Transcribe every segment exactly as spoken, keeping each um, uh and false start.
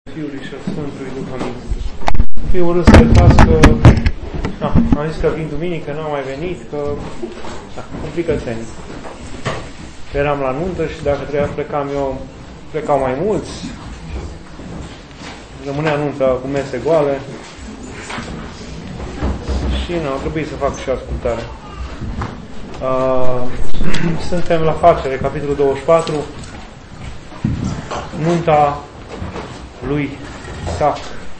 Fiului și al Sfântului Duh. Amin. Fiul râs că da, am zis că vin duminică, n-am mai venit, că da, complicățenii. Eram la nuntă și dacă trebuia să plecam eu, plecau mai mulți. Rămânea nunta cu mese goale. Și nu, trebuie să fac și ascultare. Uh, suntem la Facere, capitolul douăzeci și patru, nunta lui Isaac.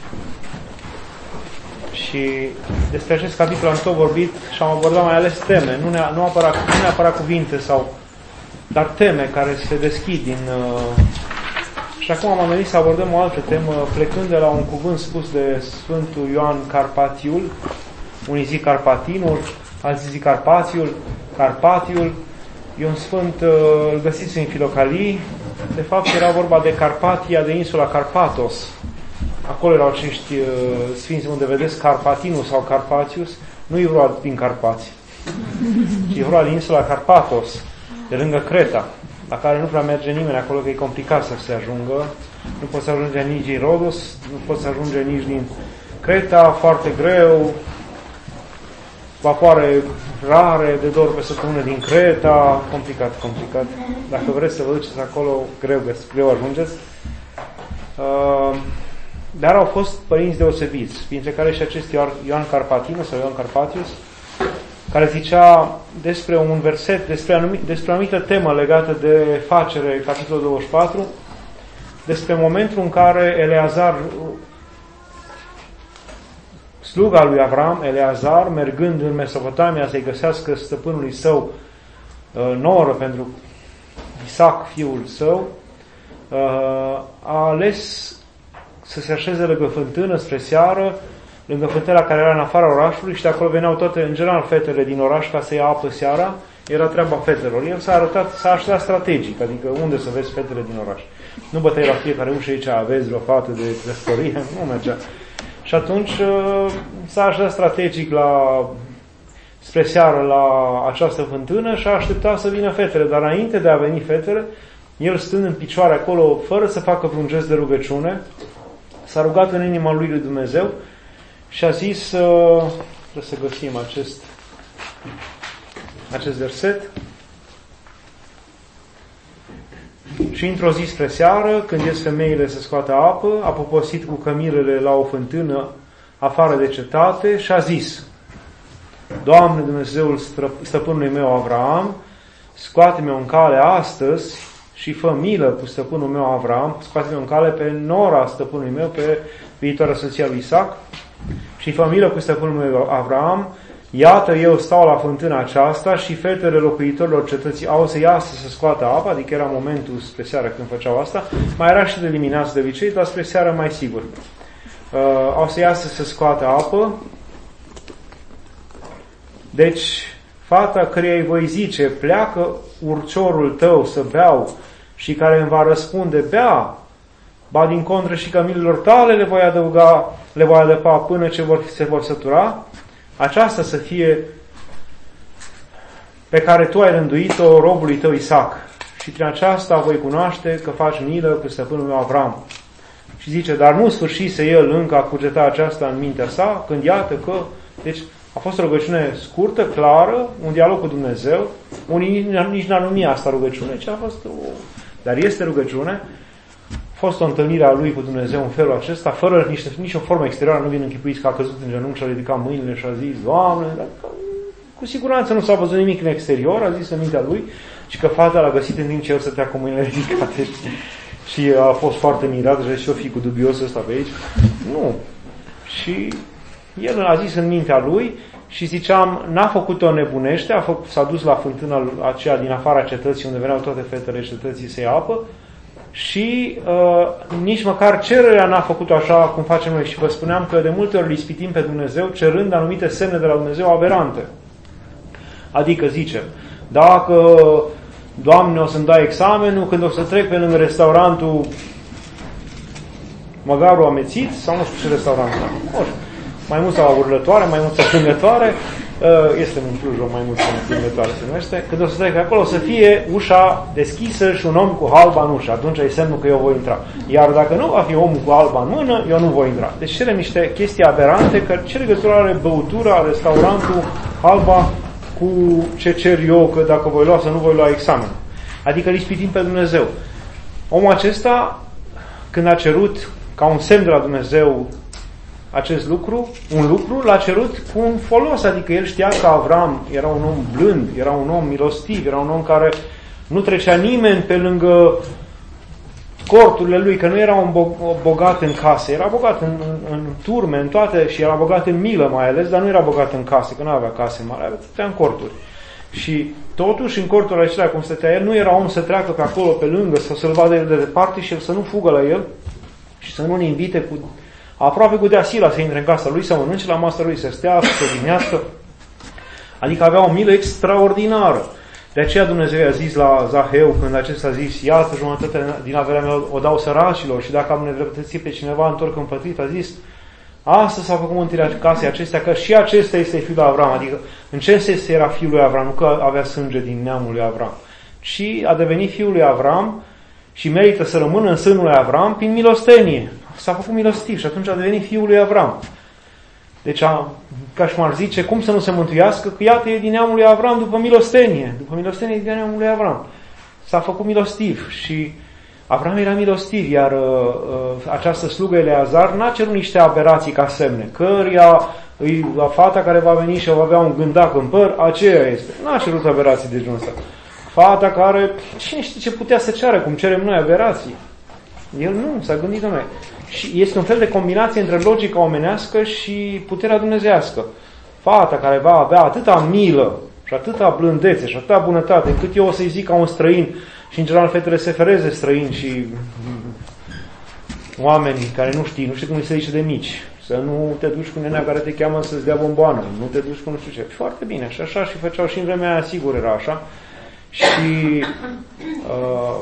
Și despre acest capitol am tot vorbit și am abordat mai ales teme, nu neapărat, nu neapărat cuvinte, sau, dar teme care se deschid din... Uh, și acum am venit să abordăm o altă temă, plecând de la un cuvânt spus de Sfântul Ioan Carpatiul, unii zic Carpatinul, alții zic Carpațiul, Carpatiul. E un sfânt, îl găsiți în Filocalii. De fapt era vorba de Carpatia, de insula Carpatos. Acolo erau acești uh, sfinți unde vedeți Carpatinul sau Carpatius. Nu e vorba din Carpați, ci e vorba din insula Carpatos, de lângă Creta, la care nu prea merge nimeni acolo, că e complicat să se ajungă. Nu poți să ajunge nici din Rodos, nu poți să ajunge nici din Creta, foarte greu. Vapoare rare, de două ori pe săptămână din Creta, complicat, complicat. Dacă vreți să vă duceți acolo, greu, greu ajungeți. Uh, dar au fost părinți deosebiți, printre care și acest Ioan Carpatinus sau Ioan Carpatius, care zicea despre un verset, despre, anumit, despre o anumită temă legată de Facere, capitolul douăzeci și patru, despre momentul în care Eleazar, sluga lui Avram, Eleazar, mergând în Mesopotamia să-i găsească stăpânului său noră pentru Isaac, fiul său, a ales să se așeze lângă fântână spre seară, lângă fântâna care era în afara orașului, și de acolo veneau toate, în general, fetele din oraș ca să ia apă seara. Era treaba fetelor. El s-a arătat, s-a așezat strategic, adică unde să vezi fetele din oraș. Nu băteai la fiecare ușă aici, aveți o fată de căsătorie, nu mergea. Și atunci s-a așezat strategic la, spre seară la această fântână și a așteptat să vină fetele. Dar înainte de a veni fetele, el stând în picioare acolo, fără să facă vreun gest de rugăciune, s-a rugat în inima lui lui Dumnezeu și a zis, trebuie să găsim acest, acest verset, și într-o zi spre seară, când ies femeile să scoată apă, a poposit cu cămirele la o fântână afară de cetate și a zis: Doamne, Dumnezeul stăpânului meu Avram, scoate-mi-o în cale astăzi și fă milă cu stăpânul meu Avram, scoate-mi-o în cale pe nora stăpânului meu, pe viitoarea soția lui Isaac, și fă milă cu stăpânul meu Avram. Iată, eu stau la fântâna aceasta și fetele locuitorilor cetății au să iasă să scoată apă, adică era momentul spre seară când făceau asta. Mai era și de dimineață de obicei, dar spre seară mai sigur. Uh, au să iasă să scoată apă. Deci, fata căreia îi voi zice, pleacă urciorul tău să beau, și care îmi va răspunde, bea, ba din contră și cămililor tale le voi adăuga, le voi adăpa până ce vor, se vor sătura, aceasta să fie pe care tu ai rânduit-o robului tău Isaac. Și prin aceasta voi cunoaște că faci milă cu stăpânul meu Avram. Și zice, dar nu sfârșise el încă a cugeta aceasta în mintea sa, când iată că... Deci a fost o rugăciune scurtă, clară, un dialog cu Dumnezeu. Unii nici n-ar numi asta rugăciune, ci a fost o... Dar este rugăciune. A fost o întâlnire a lui cu Dumnezeu în felul acesta, fără niște, nici o formă exterioară. Nu vin închipuiți că a căzut în genunchi și a ridicat mâinile și a zis, Doamne, dar cu siguranță nu s-a văzut nimic în exterior, a zis în mintea lui, și că fata l-a găsit în timp ce el stătea cu mâinile ridicate și a fost foarte mirat și o fi cu dubiosul ăsta pe aici. Nu. Și el a zis în mintea lui și ziceam, n-a făcut-o nebunește, a făcut, s-a dus la fântâna aceea din afara cetății unde veneau toate fetele cetății să ia apă. Și uh, nici măcar cererea n-a făcut așa cum facem noi. Și vă spuneam că de multe ori îl ispitim pe Dumnezeu cerând anumite semne de la Dumnezeu aberante. Adică zice, dacă, Doamne, o să-mi dai examenul, când o să trec pe lângă restaurantul Măgarul Amețit, sau nu știu ce restaurant, mai mult sau urlătoare, mai mult sau plângătoare, Este în Cluj o maimuță înflumetoare se numește. Când o să trec acolo, o să fie ușa deschisă și un om cu halba în ușă. Atunci e semnul că eu voi intra. Iar dacă nu va fi omul cu halba în mână, eu nu voi intra. Deci cele niște chestii aberante, că ce legătură are băutura, restaurantul, halba cu ce cer eu, că dacă voi lua, să nu voi lua examen. Adică îl ispitim pe Dumnezeu. Omul acesta, când a cerut ca un semn de la Dumnezeu acest lucru, un lucru, l-a cerut cu un folos, adică el știa că Avram era un om blând, era un om milostiv, era un om care nu trecea nimeni pe lângă corturile lui, că nu era un bogat în case, era bogat în, în, în turme, în toate, și era bogat în milă mai ales, dar nu era bogat în case, că nu avea case mari, avea în corturi. Și totuși în corturile acelea, cum stătea el, nu era om să treacă pe acolo, pe lângă, să să-l vadă el de departe și el să nu fugă la el și să nu-l invite cu aproape cu deasila să intre în casa lui, să mănânce la masa lui, să stea, să se odihnească. Adică avea o milă extraordinară. De aceea Dumnezeu i-a zis la Zaheu, când acesta a zis, iată, jumătate din averea mea o dau săracilor și dacă am nedreptățit pe cineva întorc împătrit, a zis, astăzi s-a făcut mântuirea casei acestea, că și acesta este fiul lui Avram. Adică în ce sens era fiul lui Avram? Nu că avea sânge din neamul lui Avram, ci a devenit fiul lui Avram și merită să rămână în sânul lui Avram prin milostenie. S-a făcut milostiv și atunci a devenit fiul lui Avram. Deci, a, ca și m-ar zice, cum să nu se mântuiască? Că iată e din neamul lui Avram după milostenie. După milostenie e din neamul lui Avram. S-a făcut milostiv și Avram era milostiv, iar uh, această slugă Eleazar n-a cerut niște aberații ca semne. Căria, îi, la fata care va veni și va avea un gândac în păr, aceea este. N-a cerut aberații de genul ăsta. Fata care, cine știe ce putea să ceară, cum cerem noi aberații? El nu, s-a gândit noi. Și este un fel de combinație între logica omenească și puterea dumnezească. Fata care va avea atâta milă și atâta blândețe și atâta bunătate, încât eu o să-i zic ca un străin, și în general fetele se fereze străini și oamenii care nu știu, nu știu cum îi se zice de mici. Să nu te duci cu nenea care te cheamă să-ți dea bomboană, nu te duci cu nu știu ce. Foarte bine, și așa și făceau și în vremea aia, sigur era așa. Și uh,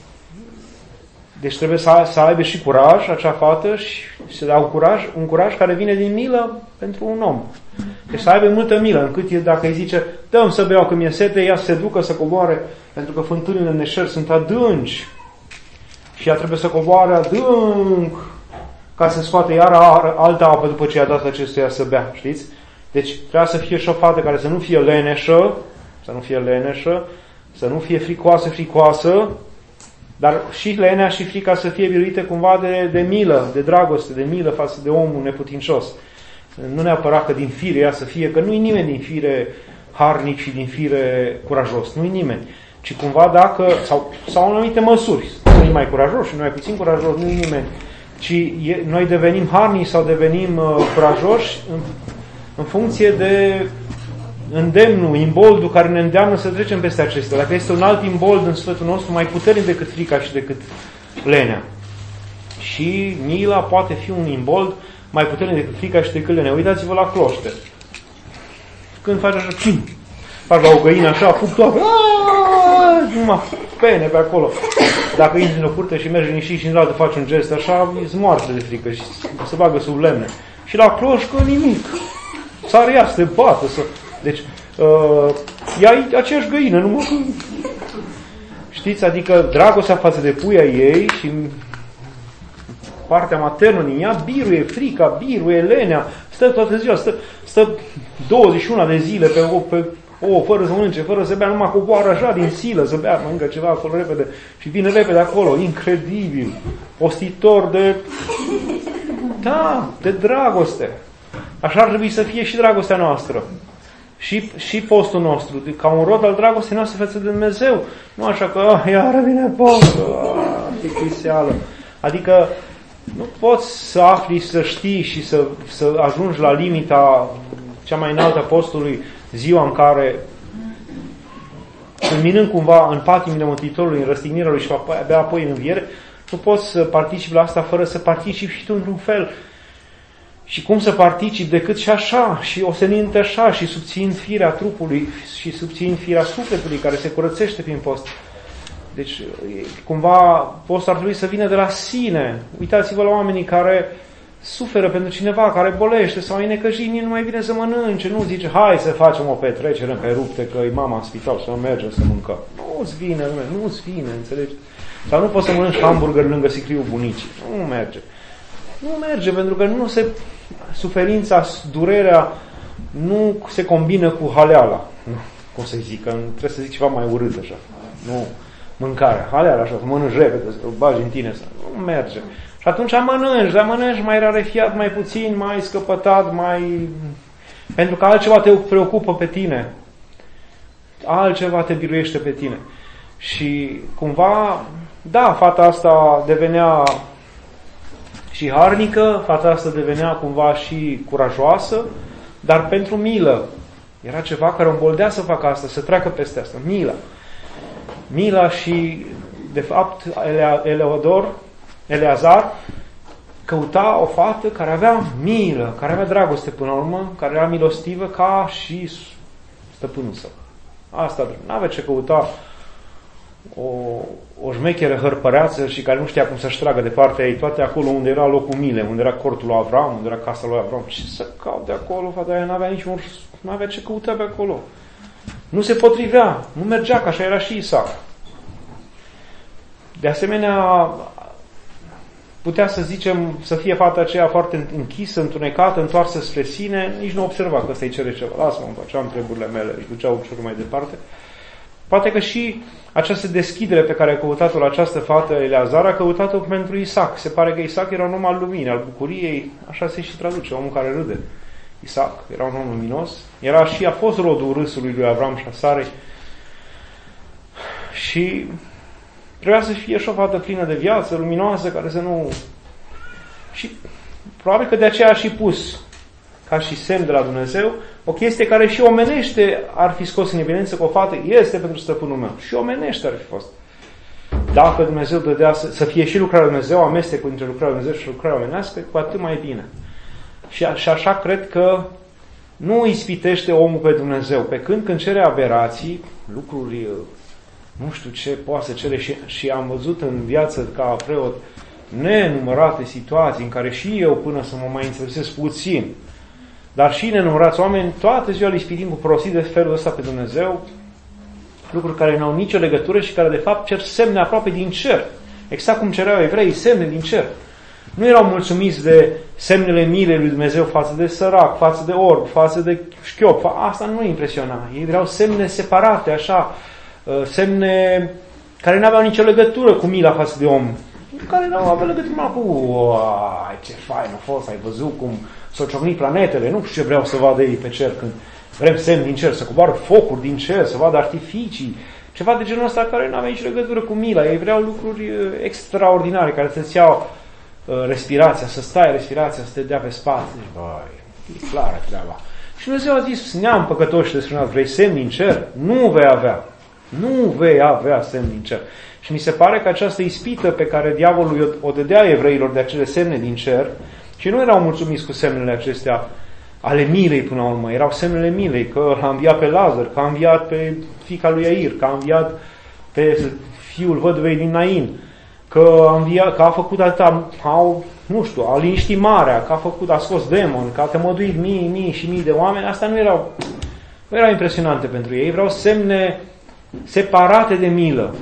deci trebuie să, să aibă și curaj acea fată și să dea un curaj, un curaj care vine din milă pentru un om. Deci să aibă multă milă, încât dacă îi zice, dă-mi să beau că mi-e sete, ea să se ducă să coboare, pentru că fântânile în neșer sunt adânci și ea trebuie să coboare adânc ca să scoată iar altă apă după ce i-a dat acestuia să bea, știți? Deci trebuie să fie și o fată care să nu fie leneșă, să nu fie leneșă, să nu fie fricoasă, fricoasă, dar și lenea și frica să fie biruite cumva de, de milă, de dragoste, de milă față de omul neputincios. Nu neapărat că din fire ea să fie, că nu-i nimeni din fire harnic și din fire curajos, nu-i nimeni. Ci cumva dacă, sau, sau în anumite măsuri, nu-i mai curajos și nu mai puțin curajos, nu-i nimeni. Ci e, noi devenim harnici sau devenim uh, curajoși în, în funcție de îndemnul, imboldul care ne îndeamnă să trecem peste acestea. Dacă este un alt imbold în sufletul nostru mai puternic decât frica și decât lenea. Și mila poate fi un imbold mai puternic decât frica și decât lenea. Uitați-vă la cloște. Când faci așa, pim, faci la o găină așa, fug toată, numai pene pe acolo. Dacă intri în o curte și mergi liniștit și în altă faci un gest așa, îți moarte de frică și se bagă sub lemne. Și la cloșcă nimic. S-ar ea să te bată, să... Deci, uh, e aceeași găină, numai că... Știți, adică dragostea față de puia ei și partea maternă din ea biruie frica, biruie lenea, stă toată ziua, stă, stă douăzeci și unu de zile pe o, pe o, fără să mănânce, fără să bea, numai coboară așa din silă să bea, mănâncă ceva acolo repede și vine repede acolo, incredibil, ostitor de... Da, de dragoste. Așa ar trebui să fie și dragostea noastră. Și, și postul nostru, ca un rod al dragostei noastre față de Dumnezeu. Nu așa că, ah, iară vine postul, ah, ticliseală. Adică nu poți să afli, să știi și să, să ajungi la limita cea mai înaltă a postului ziua în care, înminând cumva în patimile Mântuitorului, în răstignirea lui și abia apoi în înviere, nu poți să participi la asta fără să participi și tu într-un fel. Și cum să participi decât și așa, și osenind așa, și subțiind firea trupului, și subțiind firea sufletului, care se curățește prin post. Deci, cumva, postul ar trebui să vină de la sine. Uitați-vă la oamenii care suferă pentru cineva care bolește sau e necăjit, nu mai vine să mănânce, nu zice, hai să facem o petrecere pe rupte, că e mama în spital, să mergem să mâncăm. Nu-ți vine, nu-ți vine, înțelegi? Sau nu poți să mănânci hamburger lângă sicriul bunicii. Nu merge. Nu merge, pentru că nu se, suferința, durerea, nu se combină cu haleala. Nu, cum să zic, că trebuie să zic ceva mai urât așa. Nu, mâncarea, haleala așa, să mănânci repede, să o bagi în tine. Să... Nu merge. Și atunci mănânci, dar mănânci mai rarefiat, mai puțin, mai scăpătat, mai... Pentru că altceva te preocupă pe tine. Altceva te biruiește pe tine. Și cumva, da, fata asta devenea și harnică, fata asta devenea cumva și curajoasă, dar pentru milă. Era ceva care o îmboldea să facă asta, să treacă peste asta. Mila. Mila și, de fapt, Eleodor, Eleazar, căuta o fată care avea milă, care avea dragoste până la urmă, care era milostivă ca și stăpânul său. Asta, n-avea ce căuta o, o șmecheră hărpăreață și care nu știa cum să-și tragă de partea ei, toate acolo unde era locul milei, unde era cortul lui Avram, unde era casa lui Avram. Ce să caut de acolo? Fata aia n-avea niciun, n-avea ce căuta pe acolo. Nu se potrivea, nu mergea, că așa era și Isaac. De asemenea, putea să zicem, să fie fata aceea foarte închisă, întunecată, întoarsă spre sine, nici nu observa că ăsta îi cere ceva. Lasă-mă, îmi făceam treburile mele, își ducea ușor mai departe. Poate că și această deschidere pe care a căutat-o la această fată Eleazar a căutat-o pentru Isaac. Se pare că Isaac era un om al luminii, al bucuriei, așa se și traduce, omul care râde. Isaac era un om luminos, era și a fost rodul râsului lui Avram și a Sarei. Și trebuia să fie și o fată plină de viață, luminoasă, care să nu... Și probabil că de aceea a și pus, ca și semn de la Dumnezeu, o chestie care și omenește ar fi scos în evidență că o fată este pentru stăpânul meu. Și omenește ar fi fost. Dacă Dumnezeu dădea să, să fie și lucrarea lui Dumnezeu, amestecul între lucrarea lui Dumnezeu și lucrarea omenească, cu atât mai bine. Și, a, și așa cred că nu ispitește omul pe Dumnezeu. Pe când când cere aberații, lucruri, nu știu ce poate să cere, și, și am văzut în viață ca preot nenumărate situații în care și eu, până să mă mai interesez puțin, dar și nenumărați oameni, toată ziua le ispitim cu prostii de felul ăsta pe Dumnezeu, lucruri care nu au nicio legătură și care de fapt cer semne aproape din cer. Exact cum cereau evreii, semne din cer. Nu erau mulțumiți de semnele milei lui Dumnezeu față de sărac, față de orb, față de șchiop. Asta nu îi impresiona. Ei vreau semne separate, așa, semne care nu aveau nicio legătură cu mila față de om. Care nu aveau legătură cu, uai, ce fain a fost, ai văzut cum s-au ciocnit planetele, nu știu ce vreau să vadă ei pe cer când vrem semn din cer, să coboară focuri din cer, să vadă artificii, ceva de genul ăsta care nu avea nicio legătură cu mila. Ei vreau lucruri extraordinare care să-ți iau respirația, să stai respirația, să te dea pe spate. Deci, băi, e clară treaba. Și Dumnezeu a zis, neam păcătoși de strânat, vrei semn din cer? Nu vei avea. Nu vei avea semn din cer. Și mi se pare că această ispită pe care diavolul o dădea evreilor de acele semne din cer, și nu erau mulțumiți cu semnele acestea ale milei până la urmă, erau semnele milei, că l-a înviat pe Lazar, că a înviat pe fiica lui Iair, că a înviat pe fiul văduvei din Nain, că a, înviat, că a făcut atâta, au, nu știu, a liniștit marea, că a făcut, a scos demon, că a tămăduit mii, mii și mii de oameni. Astea nu erau, nu erau impresionante pentru ei, vreau semne separate de milă,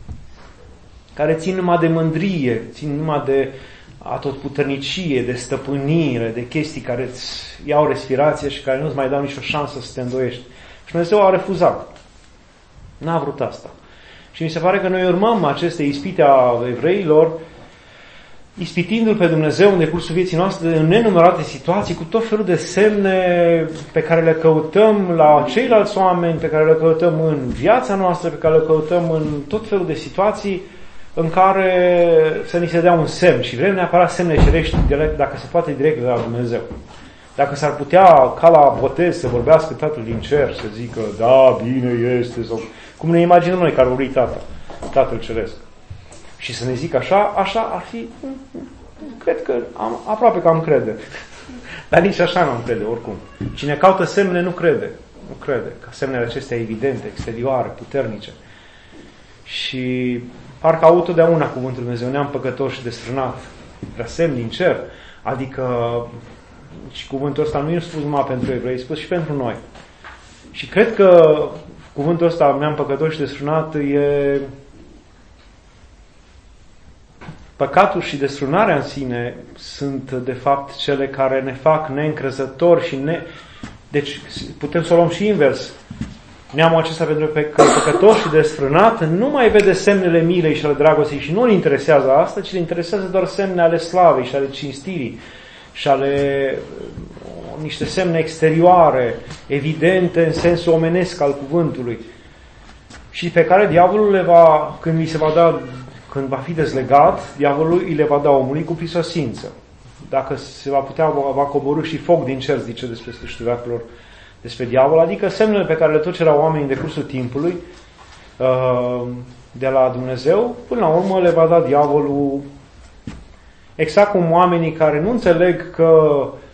care țin numai de mândrie, țin numai de atotputernicie, de stăpânire, de chestii care îți iau respirație și care nu-ți mai dau nicio șansă să te îndoiești. Și Dumnezeu a refuzat. N-a vrut asta. Și mi se pare că noi urmăm aceste ispite a evreilor, ispitindu-L pe Dumnezeu în decursul vieții noastre în nenumărate situații, cu tot felul de semne pe care le căutăm la ceilalți oameni, pe care le căutăm în viața noastră, pe care le căutăm în tot felul de situații în care să ni se dea un semn. Și vrem neapărat semne cerești, dacă se poate, direct de la Dumnezeu. Dacă s-ar putea, ca la botez, să vorbească Tatăl din cer, să zică, da, bine este, sau cum ne imaginăm noi care ori Tata, Tatăl Ceresc. Și să ne zic așa, așa ar fi, cred că, am, aproape că am crede. Dar nici așa nu am crede, oricum. Cine caută semne nu crede. Nu crede. Că semnele acestea evidente, exterioare, puternice. Și parcă aud totdeauna cuvântul Dumnezeu, neam păcătos și destrânat. vrea semn din cer. Adică, și cuvântul ăsta nu e spus numai pentru evrei, e spus și pentru noi. Și cred că cuvântul ăsta, mi-am păcătos și desfrânat, e păcatul și desfrânarea în sine sunt, de fapt, cele care ne fac neîncrezători și ne... Deci, putem să o luăm și invers. Neamul acesta, pentru că e păcătos și desfrânat, nu mai vede semnele milei și ale dragostei și nu îl interesează asta, ci îl interesează doar semne ale slavei și ale cinstirii și ale niște semne exterioare, evidente în sensul omenesc al cuvântului. Și pe care diavolul le va, când îi se va da, când va fi dezlegat, diavolul îi le va da omului cu prisosință. Dacă se va putea, va coborî și foc din cer, zice despre sfârșitul veacurilor, despre diavol, adică semnele pe care le tocerau oamenii de cursul timpului de la Dumnezeu, până la urmă le va da diavolul, exact cum oamenii care nu înțeleg că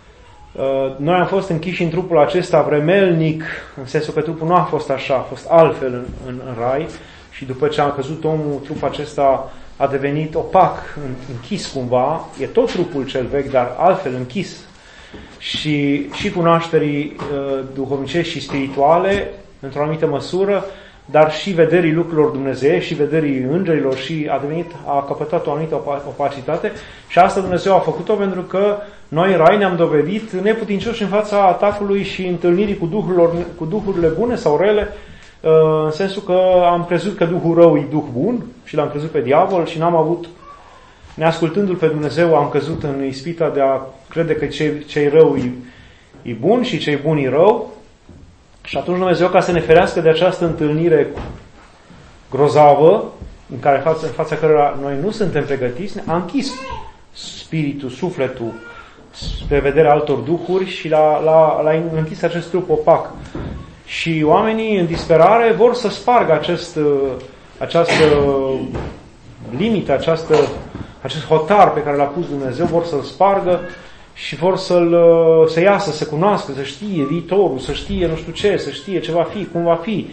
noi am fost închiși în trupul acesta vremelnic, în sensul că trupul nu a fost așa, a fost altfel în, în, în rai, și după ce a căzut omul, trupul acesta a devenit opac, închis cumva, e tot trupul cel vechi, dar altfel închis. Și, și cunoașterii uh, duhovnicești și spirituale, într-o anumită măsură, dar și vederii lucrurilor dumnezeiești, și vederii îngerilor, și a devenit, a căpătat o anumită opacitate, și asta Dumnezeu a făcut-o pentru că noi în rai ne-am dovedit neputincioși în fața atacului și întâlnirii cu, cu duhurile bune sau rele, uh, în sensul că am crezut că Duhul rău e Duh bun și l-am crezut pe diavol și n-am avut, neascultându-L pe Dumnezeu, am căzut în ispita de a crede că ce-i rău e, e bun și ce-i bun e rău. Și atunci Dumnezeu, ca să ne ferească de această întâlnire grozavă, în, care față, în fața cărora noi nu suntem pregătiți, a închis spiritul, sufletul, spre vederea altor duhuri și l-a, l-a, l-a închis acest trup opac. Și oamenii, în disperare, vor să spargă acest, această limită, această, acest hotar pe care l-a pus Dumnezeu, vor să-l spargă și vor să-l, să iasă, să cunoască, să știe viitorul, să știe nu știu ce, să știe ce va fi, cum va fi.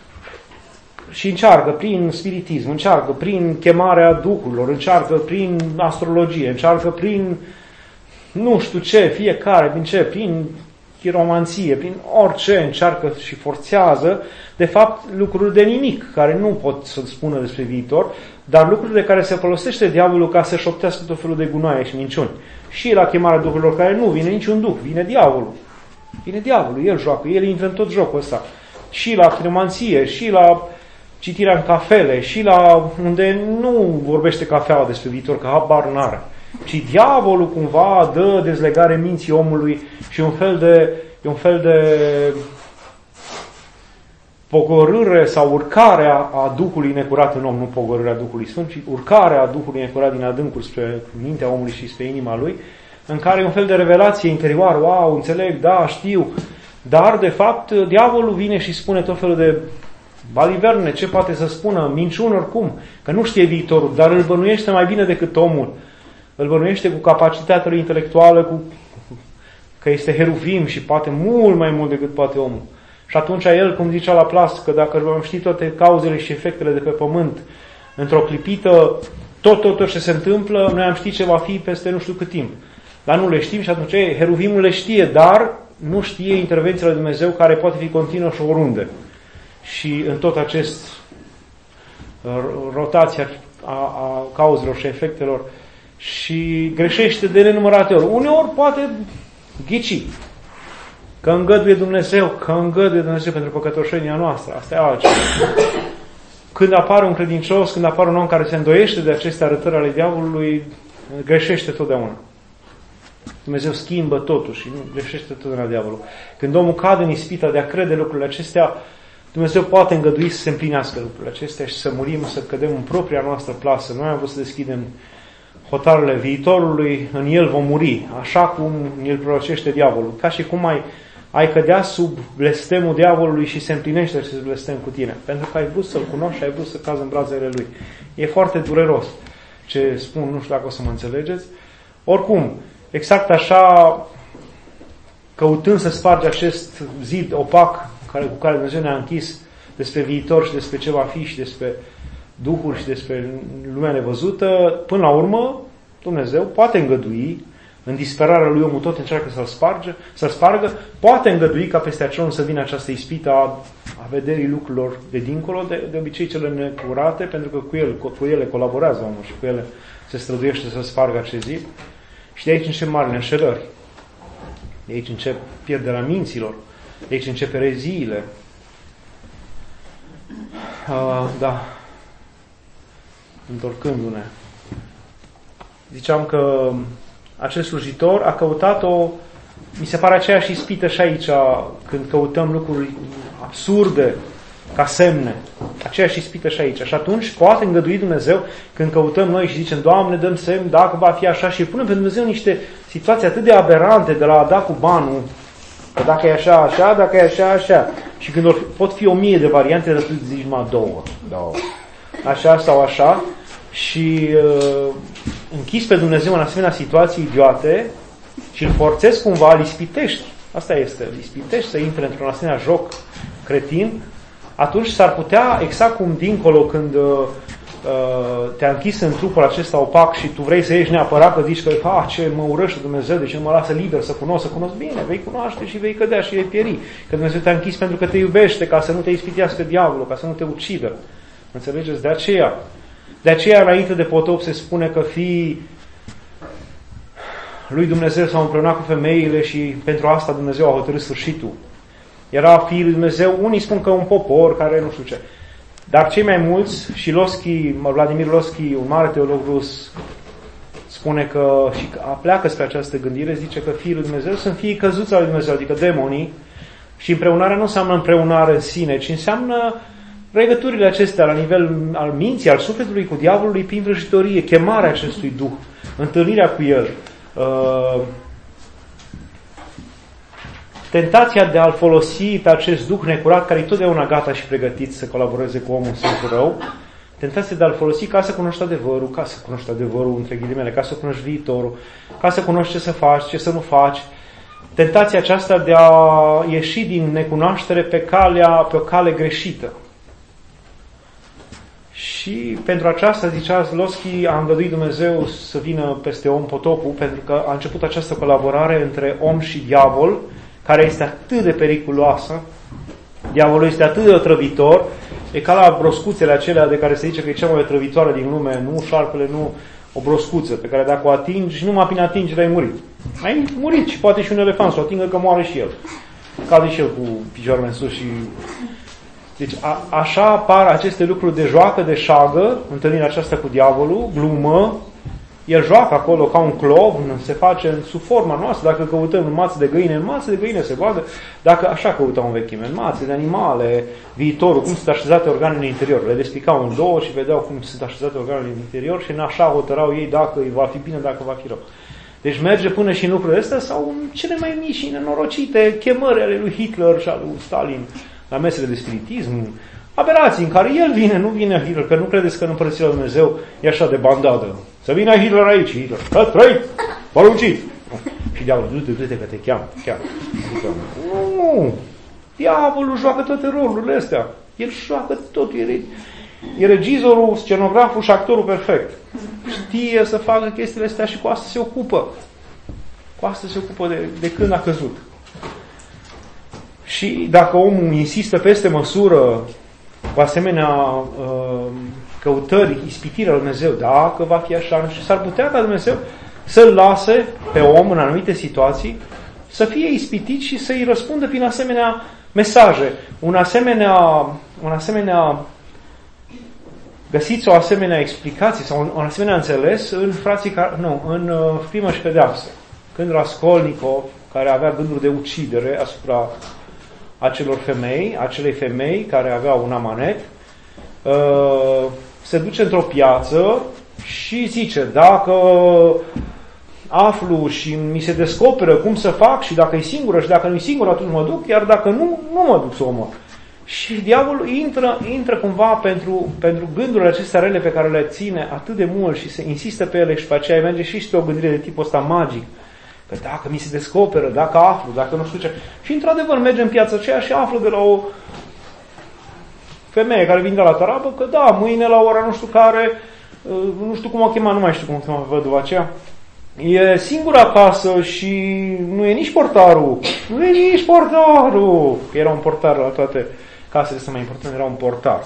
Și încearcă prin spiritism, încearcă prin chemarea duhurilor, încearcă prin astrologie, încearcă prin nu știu ce, fiecare, prin ce, prin chiromanție, prin orice încearcă și forțează, de fapt, lucruri de nimic, care nu pot să spună despre viitor, dar lucruri de care se folosește diavolul ca să șoptească tot felul de gunoaie și minciuni. Și la chemarea duhurilor care nu vine niciun duh, vine diavolul. Vine diavolul, el joacă, el intră în tot jocul ăsta. Și la chiromanție, și la citirea în cafele, și la unde nu vorbește cafeaua despre viitor, că habar n-are. Ci diavolul cumva dă dezlegare minții omului și un fel de, un fel de pogorâre sau urcarea a Duhului necurat în om, nu pogorârea Duhului Sfânt, ci urcarea Duhului necurat din adâncul spre mintea omului și spre inima lui, în care e un fel de revelație interioară, wow, înțeleg, da, știu, dar de fapt diavolul vine și spune tot felul de baliverne, ce poate să spună, minciuni oricum, că nu știe viitorul, dar îl bănuiește mai bine decât omul. Îl bănuiește cu capacitatea lui intelectuală, cu că este heruvim și poate mult mai mult decât poate omul. Și atunci el, cum zicea Laplace, că dacă vom ști toate cauzele și efectele de pe pământ într-o clipită, tot, tot, tot ce se întâmplă, noi am ști ce va fi peste nu știu cât timp. Dar nu le știm și atunci heruvimul le știe, dar nu știe intervenția lui Dumnezeu care poate fi continuă și oriunde. Și în tot acest rotație a, a cauzelor și efectelor și greșește de nenumărate ori. Uneori poate ghici. Că îngăduie Dumnezeu, că îngăduie Dumnezeu pentru păcătoșenia noastră. Asta e altceva. Când apare un credincios, când apare un om care se îndoiește de aceste arătări ale diavolului, greșește totdeauna. Dumnezeu schimbă totul și nu greșește totdeauna diavolul. Când omul cade în ispita de a crede lucrurile acestea, Dumnezeu poate îngădui să se împlinească lucrurile acestea și să murim, să cădem în propria noastră plasă. Noi am vrut să deschidem hotarele viitorului, în el vom muri, așa cum îl prorocește diavolul. Ca și cum ai, ai cădea sub blestemul diavolului și se împlinește acest blestem cu tine. Pentru că ai vrut să-l cunoști și ai vrut să cazi în brațele lui. E foarte dureros ce spun, nu știu dacă o să mă înțelegeți. Oricum, exact așa, căutând să sparge acest zid opac care, cu care Dumnezeu ne-a închis despre viitor și despre ce va fi și despre Duhul și despre lumea nevăzută, până la urmă Dumnezeu poate îngădui, în disperarea lui omul tot încearcă să-l sparge, să-l spargă, poate îngădui ca peste acel om să vină această ispită a, a vederii lucrurilor de dincolo, de, de obicei cele necurate, pentru că cu, el, cu, cu ele colaborează omul și cu ele se străduiește să spargă acest zid. Și de aici încep marile înșelări. De aici încep pierderea minților. De aici încep ereziile. Uh, da. Întorcându-ne. Ziceam că acest slujitor a căutat-o, mi se pare aceeași ispită și aici, când căutăm lucruri absurde ca semne. Aceeași ispită și aici. Și atunci poate îngădui Dumnezeu când căutăm noi și zicem, Doamne, dăm semn dacă va fi așa, și punem pe Dumnezeu niște situații atât de aberante, de la a da cu banul, că dacă e așa, așa, dacă e așa, așa. Și când pot fi o mie de variante, de atât zici, mă, două. două. Așa sau așa. Și uh, închis pe Dumnezeu în asemenea situații idiote și îl forțezi cumva, îl ispitești. Asta este, îl ispitești să intre într-un asemenea joc cretin, atunci s-ar putea, exact cum dincolo când uh, te-a închis în trupul acesta opac și tu vrei să ieși neapărat, că zici că ah, ce mă urăște Dumnezeu, de ce nu mă lasă liber să cunosc, să cunosc bine, vei cunoaște și vei cădea și vei pieri. Că Dumnezeu te-a închis pentru că te iubește, ca să nu te ispitească diavolul, ca să nu te ucidă. Înțelegeți? De aceea, de aceea înainte de potop se spune că fiii lui Dumnezeu s-au împreunat cu femeile și pentru asta Dumnezeu a hotărât sfârșitul. Era fiul lui Dumnezeu, unii spun că un popor care nu știu ce. Dar cei mai mulți, și Loschi, Vladimir Loschi, un mare teolog rus, spune că, și pleacă spre această gândire, zice că fiii lui Dumnezeu sunt fiii căzuți al lui Dumnezeu, adică demonii, și împreunarea nu înseamnă împreunare în sine, ci înseamnă legăturile acestea la nivel al minții, al sufletului cu diavolului prin vrăjitorie, chemarea acestui duh, întâlnirea cu el, uh, tentația de a-l folosi pe acest duh necurat, care e totdeauna gata și pregătit să colaboreze cu omul în sensul rău, tentația de a-l folosi ca să cunoști adevărul, ca să cunoști adevărul între ghilimele, ca să cunoști viitorul, ca să cunoști ce să faci, ce să nu faci. Tentația aceasta de a ieși din necunoaștere pe calea, pe o cale greșită. Și pentru aceasta, zicea Loschi, a îngăduit Dumnezeu să vină peste om potopul, pentru că a început această colaborare între om și diavol, care este atât de periculoasă. Diavolul este atât de otrăvitor, e ca la broscuțele acelea de care se zice că e cea mai otrăvitoare din lume, nu șarpele, nu o broscuță, pe care dacă o atingi, numai prin atingere ai murit. Ai murit și poate și un elefant să o atingă, că moare și el. Cade și el cu picioarele în sus și... Deci a, așa apar aceste lucruri de joacă, de șagă, întâlnirea aceasta cu diavolul, glumă. El joacă acolo ca un clovn, se face sub forma noastră. Dacă căutăm în mață de găine, în mață de găine se vadă. Dacă așa căutăm în vechime, în mață de animale, viitorul, cum sunt așezate organele în interior. Le despicau în două și vedeau cum sunt așezate organele în interior și în așa hotărau ei dacă îi va fi bine, dacă va fi rău. Deci merge până și în lucrurile astea sau în cele mai mici și nenorocite chemări ale lui Hitler și ale lui Stalin la mesele de spiritism, aberații în care el vine, nu vine Hitler, că nu credeți că în Împărăția lui Dumnezeu e așa de bandadă. Să vină Hitler aici, Hitler, a trăit, poruncit. Și diavolul, du-te, du-te că te cheamă, te cheamă. Nu, diavolul joacă toate rolurile astea. El joacă tot, e, e regizorul, scenograful și actorul perfect. Știe să facă chestiile astea și cu asta se ocupă. Cu asta se ocupă de, de când a căzut. Și dacă omul insistă peste măsură cu asemenea uh, căutări, ispitirea lui Dumnezeu, dacă va fi așa, și s-ar putea ca Dumnezeu să-l lase pe om în anumite situații să fie ispitit și să-i răspundă prin asemenea mesaje. Un asemenea, un asemenea găsiți o asemenea explicație sau un, un asemenea înțeles în frații, nu, în uh, Crimă și Pedeapsă. Când Raskolnikov, care avea gânduri de ucidere asupra acelor femei, acelei femei care aveau un amanet, se duce într-o piață și zice, dacă aflu și mi se descoperă cum să fac și dacă e singură și dacă nu e singură, atunci mă duc, iar dacă nu, nu mă duc să o omor. Și diavolul intră, intră cumva pentru, pentru gândurile acestea rele pe care le ține atât de mult și se insistă pe ele și pe aceea merge și spre o gândire de tipul ăsta magic. Că dacă mi se descoperă, dacă aflu, dacă nu știu ce. Și într-adevăr merge în piața aceea și află de la o femeie care vinde la tarabă că da, mâine la ora nu știu care nu știu cum o chema, nu mai știu cum o chema văduva aceea, e singura casă și nu e nici portarul, nu e nici portarul, că era un portar la toate casele astea mai importante, era un portar.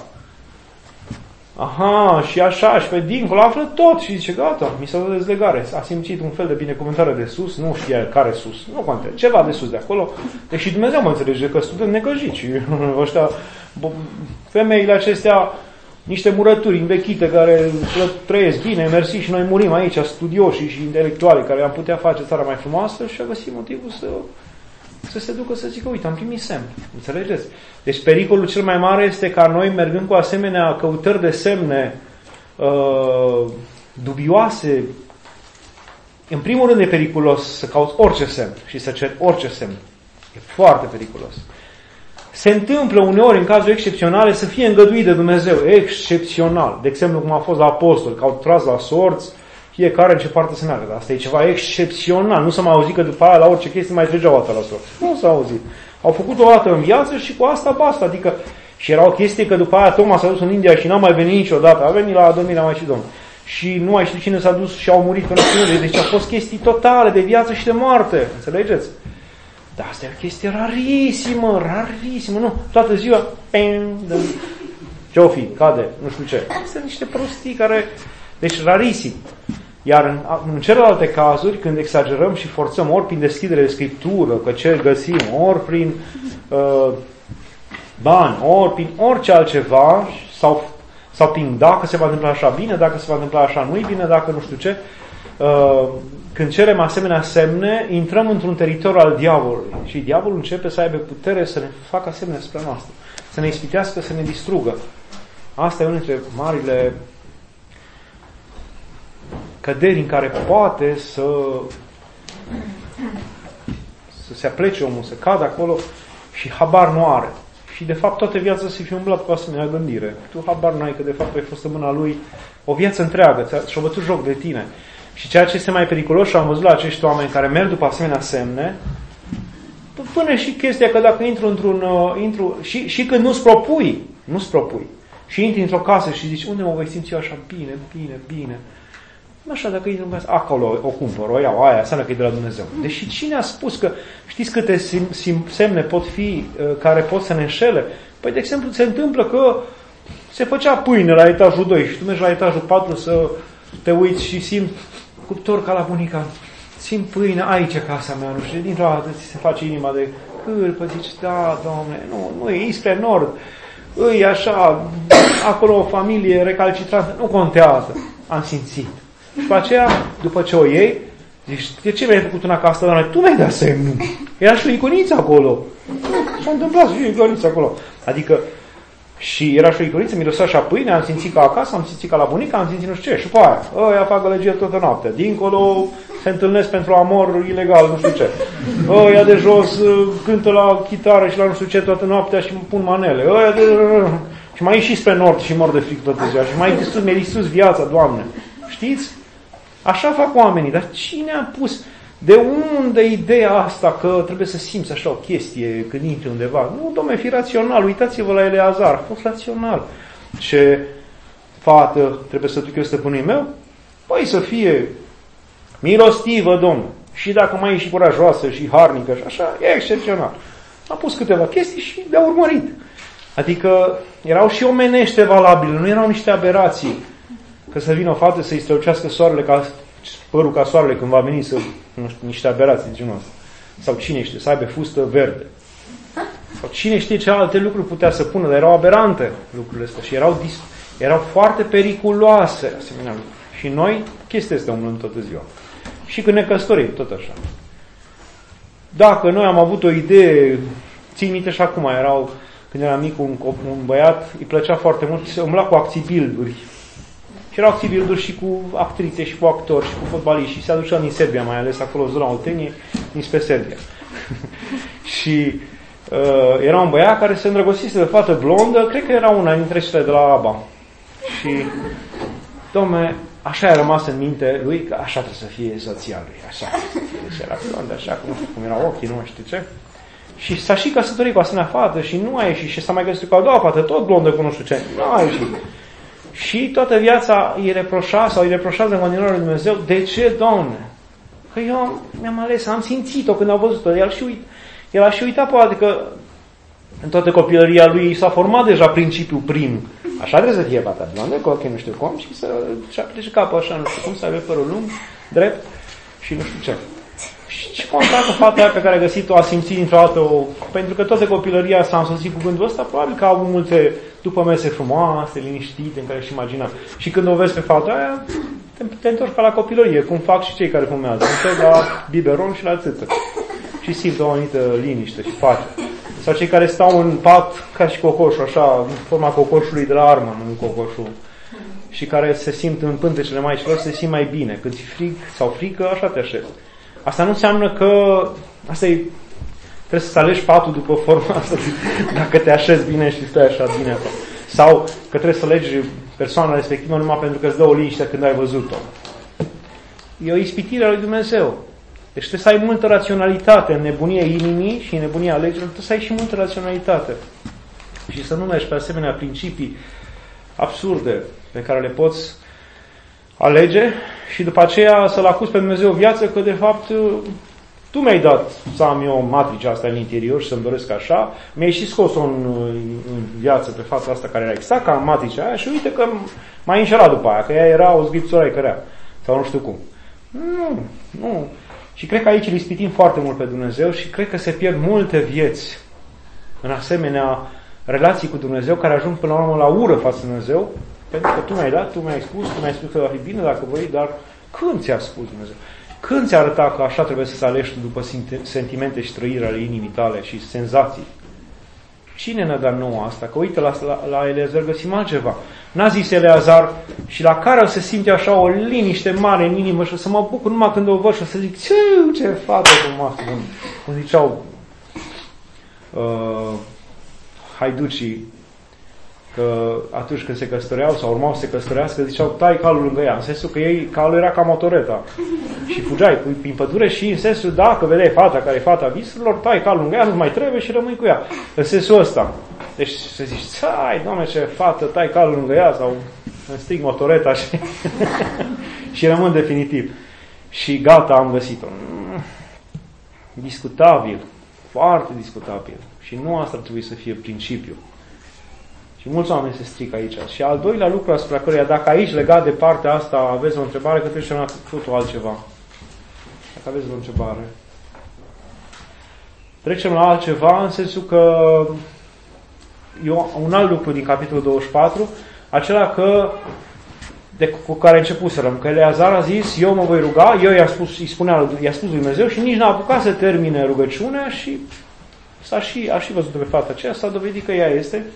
Aha, și așa, și pe dincolo află tot și zice, gata, mi s-a dat dezlegare. A simțit un fel de binecuvântare de sus, nu știa care sus, nu contează, ceva de sus de acolo. Deși Dumnezeu mă înțelege că suntem necăjiți și ăștia, femeile acestea, niște murături învechite care trăiesc bine, mersi și noi murim aici, studioși și intelectuali care am putea face țara mai frumoasă și a găsit motivul să, să se ducă să zică, uite, am primit semn. Înțelegeți? Deci pericolul cel mai mare este ca noi, mergând cu asemenea căutări de semne uh, dubioase, în primul rând e periculos să cauți orice semn și să ceri orice semn. E foarte periculos. Se întâmplă uneori, în cazuri excepționale, să fie îngăduit de Dumnezeu. Excepțional. De exemplu, cum a fost la apostoli, că au tras la sorți, fiecare în ce parte se meargă. Dar asta e ceva excepțional. Nu s-a mai auzit că după aia la orice chestie mai trăgeau o dată la sorți. Nu s-a auzit. Au făcut o dată în viață și cu asta basta. Adică, și era o chestie că după aia Toma s-a dus în India și n-a mai venit niciodată. A venit la adormirea Maicii Domnului. Și nu mai știu cine s-a dus și au murit pe năciunile. Deci au fost chestii totale de viață și de moarte. Înțelegeți? Dar asta e o chestie rarisimă, rarisimă. Nu, toată ziua, ce-o fi, cade, nu știu ce. Sunt niște prostii care, deci rarisim. Iar în, în celelalte cazuri, când exagerăm și forțăm ori prin deschidere de scriptură, că ce găsim, ori prin uh, bani, ori prin orice altceva, sau, sau prin dacă se va întâmpla așa bine, dacă se va întâmpla așa nu-i bine, dacă nu știu ce, uh, când cerem asemenea semne, intrăm într-un teritoriu al diavolului și diavolul începe să aibă putere să ne facă asemenea spre noastră, să ne ispitească, să ne distrugă. Asta e unul dintre marile căderi în care poate să să se aplece omul, să cadă acolo și habar nu are. Și de fapt toată viața să fie umblat cu asemenea gândire. Tu habar n-ai că de fapt ai fost în mâna lui o viață întreagă, și-a bătut joc de tine. Și ceea ce este mai periculos, și am văzut la acești oameni care merg după asemenea semne, până și chestia că dacă intru într-un... Uh, intru, și, și când nu-ți propui, nu-ți propui, și intri într-o casă și zici, unde mă voi simți eu așa bine, bine, bine. Așa, dacă intru în casă, acolo o cumpăr, o iau, aia înseamnă că e de la Dumnezeu. Deși cine a spus că, știți câte sim, sim, semne pot fi uh, care pot să ne înșele? Păi, de exemplu, se întâmplă că se făcea pâine la etajul doi și tu mergi la etajul patru să te uiți și simți cuptor ca la bunica, simt pâine aici casa mea, nu știu, dintr-o dată ți se face inima de cârpă, zici, da, Doamne, nu, nu e spre nord, îi așa, acolo o familie recalcitrantă, nu contează, am simțit. Și după aceea, după ce o iei, zici, de ce mi-ai făcut una ca asta, Doamne? Tu mi-ai dat semnul. Era și o iconiță acolo. S-a întâmplat și o iconiță acolo. Adică, și era și o iconiță, mirosea așa pâine, am simțit ca acasă, am simțit ca la bunica, am simțit nu știu ce. Și după aia, ăia fac gălăgie toată noaptea. Dincolo se întâlnesc pentru amor ilegal, nu știu ce. Ăia de jos cântă la chitară și la nu știu ce toată noaptea și pun manele. Ăia de... Și mai ieși spre nord și mor de fric toată ziua. Și mai distrus, mi-ai distrus viața, Doamne. Știți? Așa fac oamenii. Dar cine a pus... De unde ideea asta că trebuie să simți așa o chestie când intri undeva? Nu, dom'le, fi rațional. Uitați-vă la Eleazar. A fost rațional. Ce fată trebuie să duc eu stăpânii meu? Păi să fie milostivă, domnule. Și dacă mai e și curajoasă și harnică și așa, e excepțional. A pus câteva chestii și le-a urmărit. Adică erau și omenește valabile, nu erau niște aberații. Că să vină o fată să-i strălucească soarele ca părul ca soarele când va veni să, nu știu, niște aberații de genul ăsta. Sau cine știe, să aibă fustă verde. Sau cine știe ce alte lucruri putea să pună, dar erau aberante lucrurile astea și erau, dis- erau foarte periculoase asemenea lucruri. Și noi, chestia este umblând toată ziua. Și când ne căsătorim, tot așa. Dacă noi am avut o idee, țin minte și acum, erau, când eram mic, un, un băiat, îi plăcea foarte mult, se umbla cu acțibiluri. Și erau activilduri și cu actrițe, și cu actori, și cu fotbaliști. Și se aduceau din Serbia, mai ales acolo, zona Oltenie, dinspre Serbia. și uh, era un băiat care se îndrăgostise de fată blondă, cred că era una dintre cele de la ABBA. Și, dom'le, așa a rămas în minte lui, că așa trebuie să fie soția lui, așa. Deci era blondă, așa, cum, cum erau ochii, nu știu ce. Și s-a și căsătorit cu asemenea fată și nu a ieșit. Și s-a mai găsit cu a doua fată, tot blondă, cu nu știu ce. Nu a ieșit. Și Și toată viața îi reproșa sau îi reproșează în continuare lui Dumnezeu. De ce, Doamne? Că eu mi-am ales, am simțit-o când am văzut-o. El, și uit, el a și uitat poate că în toată copilăria lui s-a format deja principiul prim. Așa trebuie să fie fata blondă, cu ochii nu știu cum, și să și aplece capul așa, nu știu cum, să aibă părul lung, drept și nu știu ce. Și ce constată fata aia pe care a găsit-o, a simțit dintr-o dată, o, pentru că toată copilăria s-a însoțit cu gândul ăsta, probabil că au avut multe după mese frumoase, liniștite, în care își imagina. Și când o vezi pe fata aia, te, te întorci ca la copilărie, cum fac și cei care fumează. Întorci la biberon și la țâță. Și simt o anumită liniște și pace. Sau cei care stau în pat ca și cocoșul, așa, în forma cocoșului de la armă, nu cocoșul. Și care se simt în pântecele maicilor, se simt mai bine. Când ți frig sau frică, așa te așezi. Asta nu înseamnă că asta e, trebuie să alegi patul după forma asta, dacă te așezi bine și stai așa bine acolo. Sau că trebuie să alegi persoana respectivă numai pentru că îți dă o liniște când ai văzut-o. E o ispitire a lui Dumnezeu. Deci trebuie să ai multă raționalitate în nebunia inimii și în nebunia alegerilor, trebuie să ai și multă raționalitate. Și să nu mergi pe asemenea principii absurde pe care le poți alege și după aceea să-L acuzi pe Dumnezeu viață că de fapt tu mi-ai dat să am eu matricea asta în interior și să-mi doresc așa, mi-ai și scos-o în, în viață pe fața asta care era exact ca matricea aia și uite că m-ai înșelat după aia, că ea era o zghipțoraică rea sau nu știu cum. Nu, nu. Și cred că aici îl ispitim foarte mult pe Dumnezeu și cred că se pierd multe vieți în asemenea relații cu Dumnezeu care ajung până la urmă la ură față de Dumnezeu, pentru că tu mi-ai dat, tu mi-ai spus, tu mi-ai spus că va fi bine dacă vrei, dar când ți-a spus Dumnezeu? Când ți-a arătat că așa trebuie să-ți alegi după sentimente și trăiri ale inimii tale și senzații? Cine ne-a dat nouă asta? Că uite, la, la, la Eleazar găsim altceva. N-a zis Eleazar și la care o să simte așa o liniște mare în inimă și o să mă bucur numai când o văd și o să zic, ce, ce fată frumoasă, cum, cum ziceau uh, haiducii, că atunci când se căsătoreau sau urmau să se căsătorească, ziceau, tai calul lângă ea, în sensul că ei, calul era ca motoreta. Și fugeai prin pădure și în sensul, dacă vedeai fata care e fata visurilor, tai calul lângă ea, nu mai trebuie și rămâi cu ea. În sensul ăsta. Deci să zici, ai, Doamne, ce fată, tai calul lângă ea sau îmi stig motoreta și, și rămân definitiv. Și gata, am găsit-o. Discutabil, foarte discutabil. Și nu asta ar trebui să fie principiul. Și mulți oameni se strică aici. Și al doilea lucru asupra căruia, dacă aici, legat de partea asta, aveți o întrebare, că trecem la totul altceva. Dacă aveți o întrebare. Trecem la altceva, în sensul că eu, un alt lucru din capitolul douăzeci și patru, acela că de, cu care începuserăm, că Eleazar a zis, eu mă voi ruga, eu i-a spus, îi spunea, i-a spus lui Dumnezeu și nici n-a apucat să termine rugăciunea și s-a și, a și văzut pe fata aceea, s-a dovedit că ea este.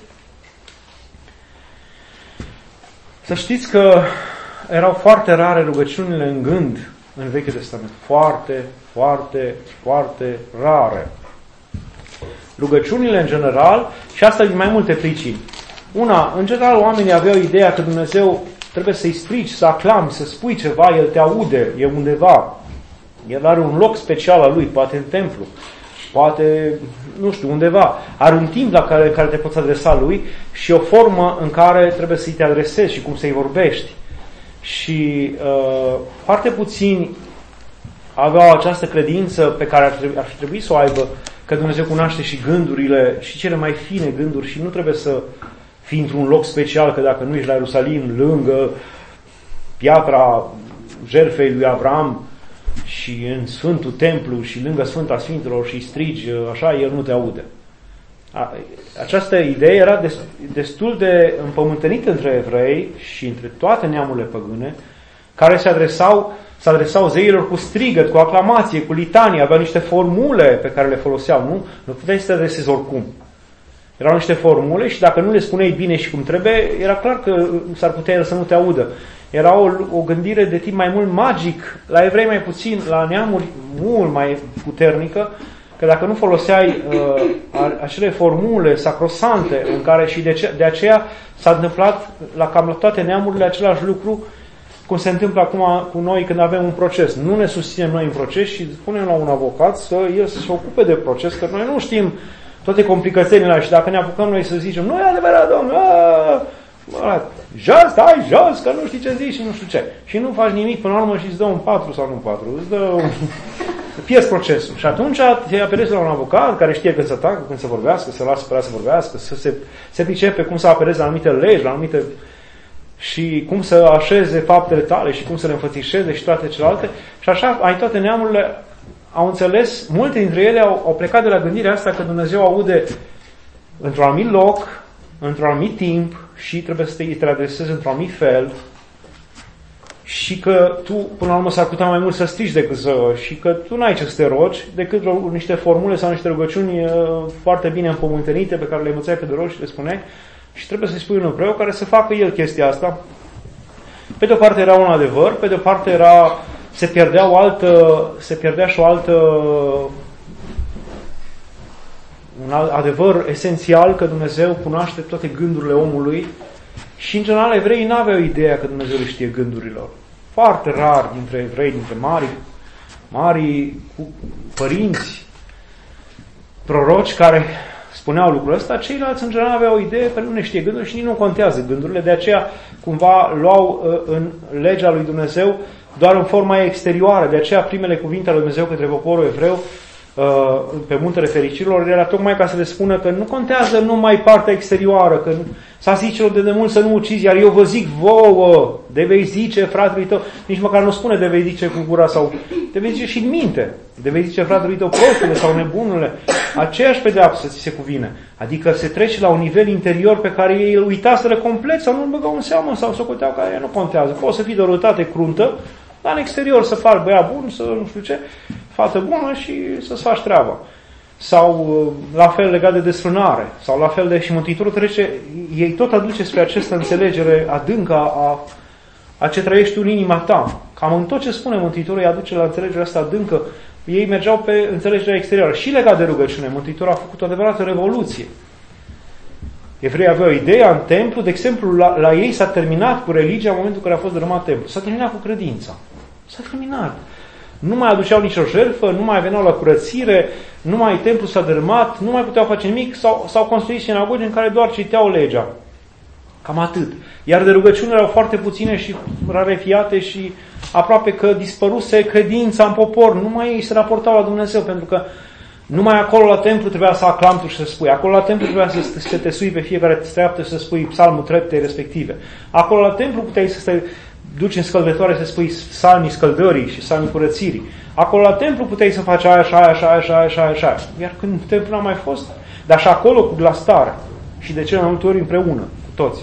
Să știți că erau foarte rare rugăciunile în gând în Vechiul Testament. Foarte, foarte, foarte rare. Rugăciunile în general, și asta din mai multe pricini. Una, în general oamenii aveau ideea că Dumnezeu trebuie să-i strici, să aclami, să spui ceva, El te aude, e undeva. El are un loc special al Lui, poate în templu, poate, nu știu, undeva. Are un timp la care, care te poți adresa Lui și o formă în care trebuie să-i te adresezi și cum să-i vorbești. Și uh, foarte puțini aveau această credință pe care ar, trebui, ar fi trebuit să o aibă, că Dumnezeu cunoaște și gândurile și cele mai fine gânduri și nu trebuie să fii într-un loc special, că dacă nu ești la Ierusalim, lângă piatra jertfei lui Avram și în Sfântul Templu și lângă Sfânta Sfintelor și strigi așa, El nu te aude. Această idee era destul de împământenită între evrei și între toate neamurile păgâne, care se adresau, se adresau zeilor cu strigăt, cu aclamație, cu litanie, aveau niște formule pe care le foloseau, nu? Nu puteai să te adresezi oricum. Erau niște formule și dacă nu le spuneai bine și cum trebuie, era clar că s-ar putea El să nu te audă. Era o, o gândire de tip mai mult magic, la evrei mai puțin, la neamuri mult mai puternică, că dacă nu foloseai uh, acele formule sacrosante în care și de, ce, de aceea s-a întâmplat la cam la toate neamurile același lucru cum se întâmplă acum cu noi când avem un proces. Nu ne susținem noi în proces și spunem la un avocat să el să se ocupe de proces, că noi nu știm toate complicățenile și dacă ne apucăm noi să zicem, nu e adevărat, domnule, Bă, jos, stai jos, că nu știi ce zici și nu știu ce. Și nu faci nimic până la urmă și îți dă un patru sau nu un patru, îți dă un... pierzi procesul. Și atunci te apelezi la un avocat care știe când să tacă, când să vorbească, să lasă pe ea să vorbească, să se, se pricepe cum să apelezi la anumite legi, la anumite... și cum să așeze faptele tale și cum să le înfățișeze și toate celelalte. Și așa, ai toate neamurile au înțeles, multe dintre ele au, au plecat de la gândirea asta că Dumnezeu aude într-un anumit loc, într-un anumit timp și trebuie să te, te adresezi într-un anumit fel și că tu, până la urmă, s-ar putea mai mult să strigi decât să... și că tu n-ai ce să te rogi decât niște formule sau niște rugăciuni foarte bine împământenite pe care le învățai pe de rost și le spuneai și trebuie să-i spui unui preot care să facă el chestia asta. Pe de o parte era un adevăr, pe de o parte era... se pierdea o altă... se pierdea și o altă... un adevăr esențial că Dumnezeu cunoaște toate gândurile omului și, în general, evreii n-aveau ideea că Dumnezeu le știe gândurilor. Foarte rar dintre evrei, dintre mari, mari părinți, proroci care spuneau lucrul ăsta, ceilalți, în general, aveau o idee că nu ne știe gândurile și nici nu contează gândurile, de aceea, cumva, luau în legea lui Dumnezeu doar în forma exterioară, de aceea primele cuvinte ale lui Dumnezeu către poporul evreu pe muntele fericirilor era tocmai ca să le spună că nu contează numai partea exterioară, că s-a zis celor de demult să nu ucizi, iar eu vă zic vouă, de vei zice fratelui tău, nici măcar nu spune de vei zice cu gura sau de vei zice și în minte, de vei zice fratelui tău prostule sau nebunule, aceeași pedeapsă ți se cuvine, adică se trece la un nivel interior pe care ei îl uitaseră complet sau nu-l băgau în seamă sau socoteau că aia nu contează, poți să fii de o răutate cruntă, dar în exterior să faci băiat bun, să nu știu ce, fată bună și să-ți faci treaba. Sau la fel legat de desfrânare, sau la fel de și Mântuitorul trece, ei tot aduce spre această înțelegere adâncă a, a ce trăiești în inima ta. Cam în tot ce spune Mântuitorul îi aduce la înțelegerea asta adâncă, ei mergeau pe înțelegerea exterioară. Și legat de rugăciune, Mântuitorul a făcut o adevărată revoluție. Evreii aveau ideea în templu, de exemplu, la, la ei s-a terminat cu religia în momentul în care a fost dărâmat templu. S-a terminat cu credința. S-a terminat. Nu mai aduceau nicio jertfă, nu mai veneau la curățire, nu mai templu s-a dărâmat, nu mai puteau face nimic, s-au, s-au construit sinagogi în care doar citeau legea. Cam atât. Iar de rugăciuni erau foarte puține și rarefiate și aproape că dispăruse credința în popor. Nu mai ei se raportau la Dumnezeu, pentru că numai acolo la templu trebuia să aclam tu și să spui. Acolo la templu trebuia să, să te sui pe fiecare treaptă și să spui psalmul treptei respective. Acolo la templu puteai să te duci în scăldătoare să spui psalmii scăldării și psalmii curățirii. Acolo la templu puteai să faci aia, așa, aia, așa, așa, așa, așa. Iar când templu n-a mai fost, dar și acolo cu glas-tare. Și de cele mai multe ori împreună, cu toți.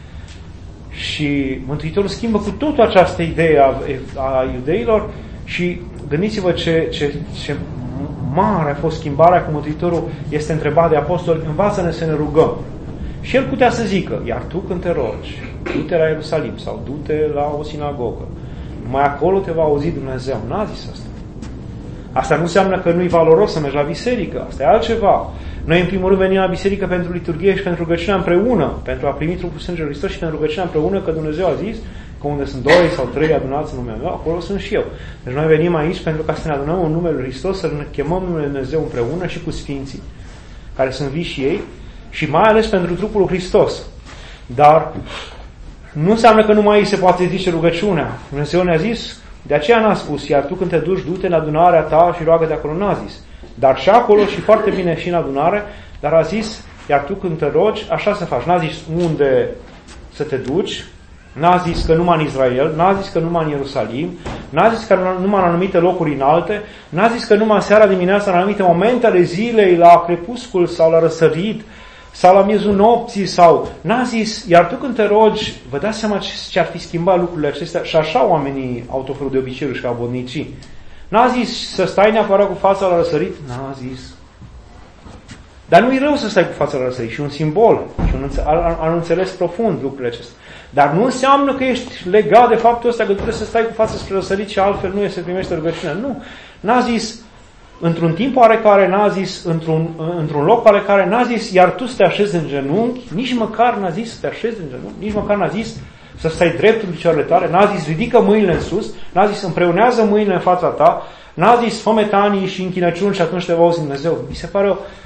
Și Mântuitorul schimbă cu totul această idee a, a iudeilor și gândiți-vă ce, ce, ce mare a fost schimbarea când Mântuitorul este întrebat de apostoli, învață-ne să ne rugăm. Și el putea să zică, iar tu când te rogi, du-te la Ierusalim sau du-te la o sinagogă, numai acolo te va auzi Dumnezeu. N-a zis asta. Asta nu înseamnă că nu-i valoros să mergi la biserică, asta e altceva. Noi în primul rând venim la biserică pentru liturghie și pentru rugăciunea împreună, pentru a primi trupul sângelui Hristos și pentru rugăciunea împreună, că Dumnezeu a zis că unde sunt doi sau trei adunați în numele meu, acolo sunt și eu. Deci noi venim aici pentru ca să ne adunăm în numele Lui Hristos, să ne chemăm numele Dumnezeu împreună și cu Sfinții, care sunt vii și ei, și mai ales pentru trupul lui Hristos. Dar nu înseamnă că numai aici se poate zice rugăciunea. Dumnezeu ne-a zis, de aceea n-a spus, iar tu când te duci, du-te în adunarea ta și roagă de acolo, n-a zis. Dar și acolo, și foarte bine și în adunare, dar a zis, iar tu când te rogi, așa să faci. N-a zis unde să te duci, n-a zis că numai în Israel, n-a zis că numai în Ierusalim, n-a zis că numai în anumite locuri înalte, n-a zis că numai seara dimineața, în anumite momente ale zilei, la crepuscul sau la răsărit, sau la miezul nopții, sau n-a zis, iar tu când te rogi, vă dați seama ce ar fi schimbat lucrurile acestea, și așa oamenii au tot felul de obiceiuri și abodnicii. N-a zis să stai neapărat cu fața la răsărit, n-a zis. Dar nu e rău să stai cu fața la răsărit, și un simbol, și un an înțeles profund lucrurile acestea. Dar nu înseamnă că ești legat de faptul ăsta că trebuie să stai cu fața spre răsărit și altfel nu e să primești rugăciunea. Nu. N-a zis într-un timp oarecare, n-a zis într-un, într-un loc oarecare, n-a zis iar tu să te așezi în genunchi, nici măcar n-a zis să te așezi în genunchi, nici măcar n-a zis să stai drept în picioarele tale, n-a zis ridică mâinile în sus, n-a zis împreunează mâinile în fața ta, n-a zis fă metanii și închinăciuni și atunci te va auzi Dumnezeu. Mi se pare o,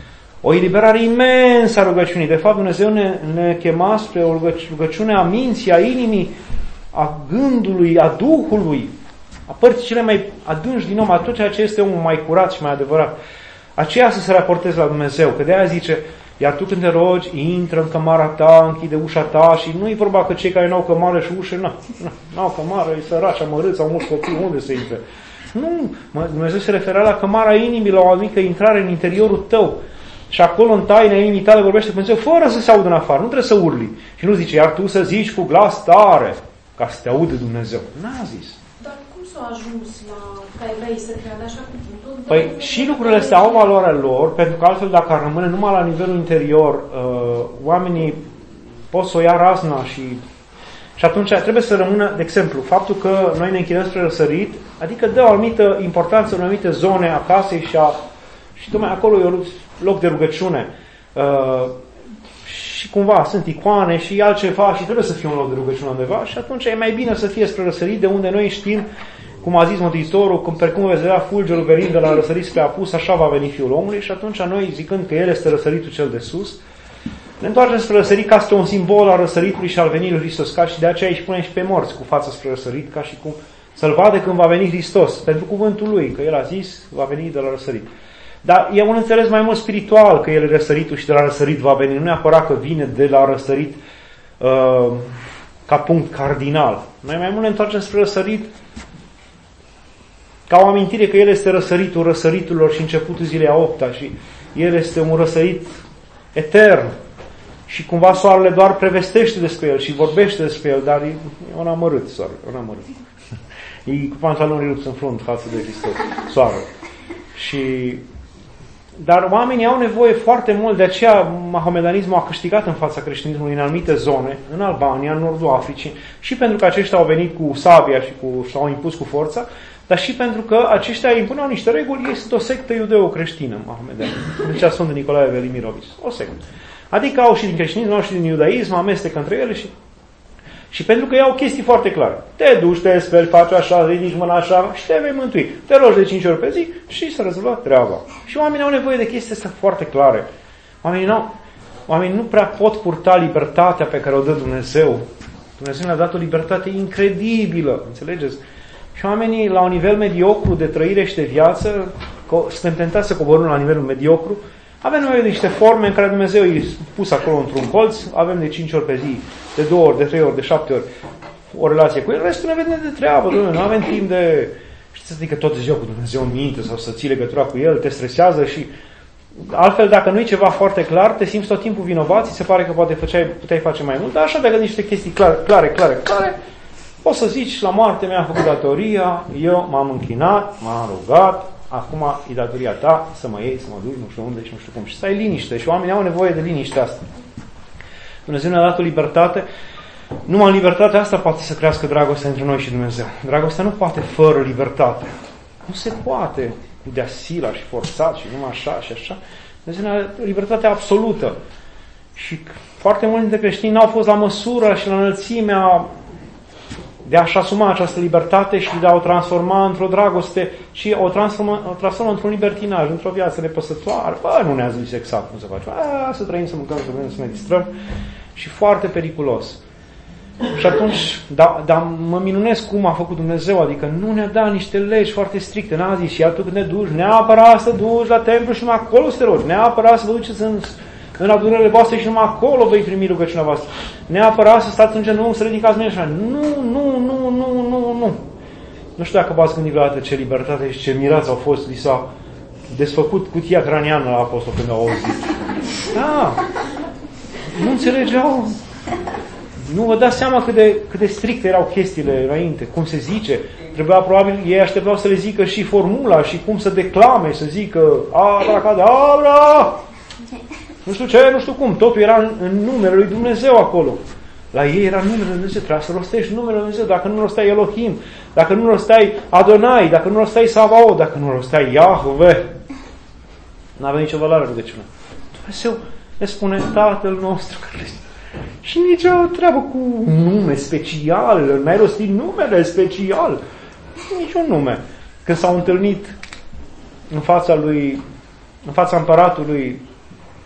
O eliberare imensă a rugăciunii. De fapt, Dumnezeu ne, ne chema spre o rugăciune a minții, a inimii, a gândului, a Duhului, a părții cele mai adânci din om, a tot ceea ce este omul mai curat și mai adevărat. Aceea să se raporteze la Dumnezeu, că de-aia zice, iar tu când te rogi, intră în cămara ta, închide ușa ta și nu e vorba că cei care n-au cămară și ușă, nu, n-au cămară, e săraci, amărâți, au mulți copii, unde să intre? Nu, Dumnezeu se referea la cămara inimii, la o mică intrare în interiorul tău. Și acolo în taina inimii tale vorbește Dumnezeu fără să se audă în afară, nu trebuie să urli. Și nu zice, iar tu să zici cu glas tare, ca să te audă Dumnezeu. N-a zis. Dar cum s-a ajuns la ca evrei să creadă așa cum tot? Păi și lucrurile astea au valoarea lor, pentru că altfel dacă ar rămâne numai la nivelul interior, uh, oamenii pot să o ia razna și... Și atunci trebuie să rămână, de exemplu, faptul că noi ne închinăm spre răsărit, adică dă o anumită importanță în anumite zone a casei și, a, și tocmai acolo e un loc de rugăciune. Uh, și cumva sunt icoane și altceva și trebuie să fie un loc de rugăciune undeva și atunci e mai bine să fie spre răsărit, de unde noi știm, cum a zis Mântuitorul, cum pe cum veți vedea fulgerul venind de la răsărit spre apus, așa va veni Fiul omului și atunci noi, zicând că El este răsăritul cel de sus, ne întoarcem spre răsărit ca este un simbol al răsăritului și al venirii lui Hristos, ca și de aceea îi punem și pe morți cu fața spre răsărit, ca și cum să-L vadă când va veni Hristos, pentru cuvântul Lui, că El a zis, va veni de la răsărit. Dar e un înțeles mai mult spiritual că El e răsăritul și de la răsărit va veni, nu neapărat că vine de la răsărit uh, ca punct cardinal. Noi mai mult ne întoarcem spre răsărit ca o amintire că El este răsăritul răsăriturilor și începutul zilei a opta și El este un răsărit etern. Și cumva soarele doar prevestește despre el și vorbește despre el, dar e un amărât soarele, un amărât. E cu pantalonii rupți în frunte față de Hristos, soarele. Și, dar oamenii au nevoie foarte mult, de aceea mahomedanismul a câștigat în fața creștinismului în anumite zone, în Albania, în nordul Africii, și pentru că aceștia au venit cu sabia și cu, s-au impus cu forța, dar și pentru că aceștia impuneau niște reguli, este o sectă iudeo-creștină, mahomedanism. Deci Sfântul Nicolae Velimirovici, o sectă. Adică au și din creștinism, au și din iudaism, amestecă între ele și... Și pentru că iau chestii foarte clare. Te duci, te speli, faci așa, ridici mâna așa și te vei mântui. Te rogi de cinci ori pe zi și să rezolvă treaba. Și oamenii au nevoie de chestii astea foarte clare. Oamenii, n-au, oamenii nu prea pot purta libertatea pe care o dă Dumnezeu. Dumnezeu ne-a dat o libertate incredibilă, înțelegeți? Și oamenii la un nivel mediocru de trăire și de viață, suntem tentați să coborâm la nivelul mediocru, avem nevoie de niște forme în care Dumnezeu e pus acolo într-un colț, avem de cinci ori pe zi, de două ori, de trei ori, de șapte ori o relație cu El, restul ne vedem de treabă, Dumnezeu, nu avem timp de... Știți să zică tot ziua cu Dumnezeu în minte sau să ții legătura cu El, te stresează și... Altfel, dacă nu e ceva foarte clar, te simți tot timpul vinovat, ți se pare că poate făceai, puteai face mai mult, dar așa dacă niște chestii clare, clare, clare, clare, poți să zici, la moarte mi-am făcut datoria, eu m-am închinat, m-am rugat, acum e datoria ta să mă iei, să mă duci, nu știu unde și nu știu cum. Și să ai liniște. Și oamenii au nevoie de liniște asta. Dumnezeu ne-a dat o libertate. Numai în libertatea asta poate să crească dragostea între noi și Dumnezeu. Dragostea nu poate fără libertate. Nu se poate cu de-asila și forțat și numai așa și așa. Dumnezeu ne-a dat libertatea absolută. Și foarte mulți dintre creștini n-au fost la măsură și la înălțimea de a-și asuma această libertate și de a o transforma într-o dragoste și o transformă, o transformă într-un libertinaj, într-o viață nepăsătoare. Bă, nu ne-a zis exact cum să facem. A, să trăim, să mâncăm, să vedem, să ne distrăm. Și foarte periculos. Și atunci, da, dar mă minunesc cum a făcut Dumnezeu, adică nu ne-a dat niște legi foarte stricte, n-a zis, iar tu când te duci, neapărat să duci la templu și numai acolo să te rogi, neapărat să vă duceți în, în adunările voastre și numai acolo vei primi rugăciunea voastră, neapărat să stați în genunchi, să ridicați mâinile așa, nu, nu, nu, nu, nu, nu. Nu știu dacă v-ați gândit vreodată ce libertate și ce mirați au fost, li s-a desfăcut cutia craniană la apostol când au auzit. Da, nu înțelegeau. Nu vă dați seama cât de, cât de stricte erau chestiile înainte, cum se zice. Trebuia probabil, ei așteptau să le zică și formula și cum să declame, să zică abracadabra, nu știu ce, nu știu cum. Totul era în, în numele lui Dumnezeu acolo. La ei era numele lui Dumnezeu, trebuia să rostești numele lui Dumnezeu. Dacă nu rosteai Elohim, dacă nu rosteai Adonai, dacă nu rosteai Savaot, dacă nu rosteai Iahve, n-avea nicio valoare rugăciunea. Dumnezeu ne spune Tatăl nostru care este. Și nici o treabă cu nume special, n-ai rostit numele special, nici un nume. Când s-au întâlnit în fața lui, în fața împăratului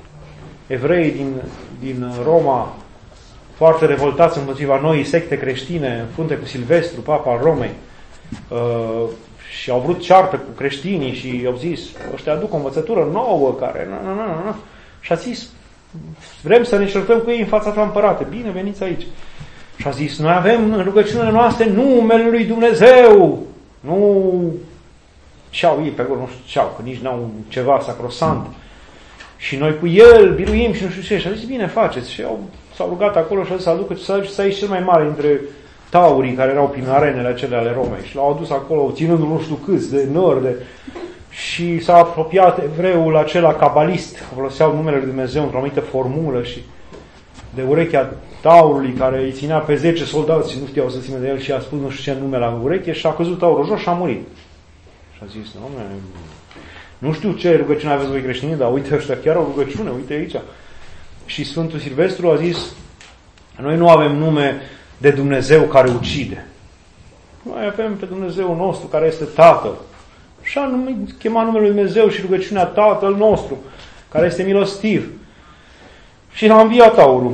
evrei din, din Roma, foarte revoltați împotriva noii secte creștine, în frunte cu Silvestru, papa al Romei, uh, și au vrut ceartă cu creștinii și au zis, ăștia aduc o învățătură nouă care... Na, na, na, na. Și a zis, vrem să ne certăm cu ei în fața ta, împărate. Bine, veniți aici. Și a zis, noi avem în rugăciunile noastre numele lui Dumnezeu. Nu ce-au ei pe acolo, nu știu ce-au, că nici n-au ceva sacrosant. Și noi cu el biruim și nu știu ce. Și a zis, bine, faceți. Și au, s-au rugat acolo și a zis să aducă să aici cel mai mare dintre taurii care erau prin arenele acelea ale Romei. Și l-au adus acolo, ținându-l nu știu câți de nori, de... Și s-a apropiat evreul acela cabalist, foloseau numele lui Dumnezeu într-o anumită formulă și de urechea taurului care îi ținea pe zece soldați și nu știau să țină de el și a spus nu știu ce nume la ureche și a căzut taurul jos și a murit. Și a zis, nu, nu știu ce rugăciune aveți voi creștini, dar uite ăștia chiar o rugăciune, uite aici. Și Sfântul Silvestru a zis, noi nu avem nume de Dumnezeu care ucide. Noi avem pe Dumnezeu nostru care este Tatăl. Și a numit, chema numele lui Dumnezeu și rugăciunea Tatăl nostru, care este milostiv. Și a înviat taurul.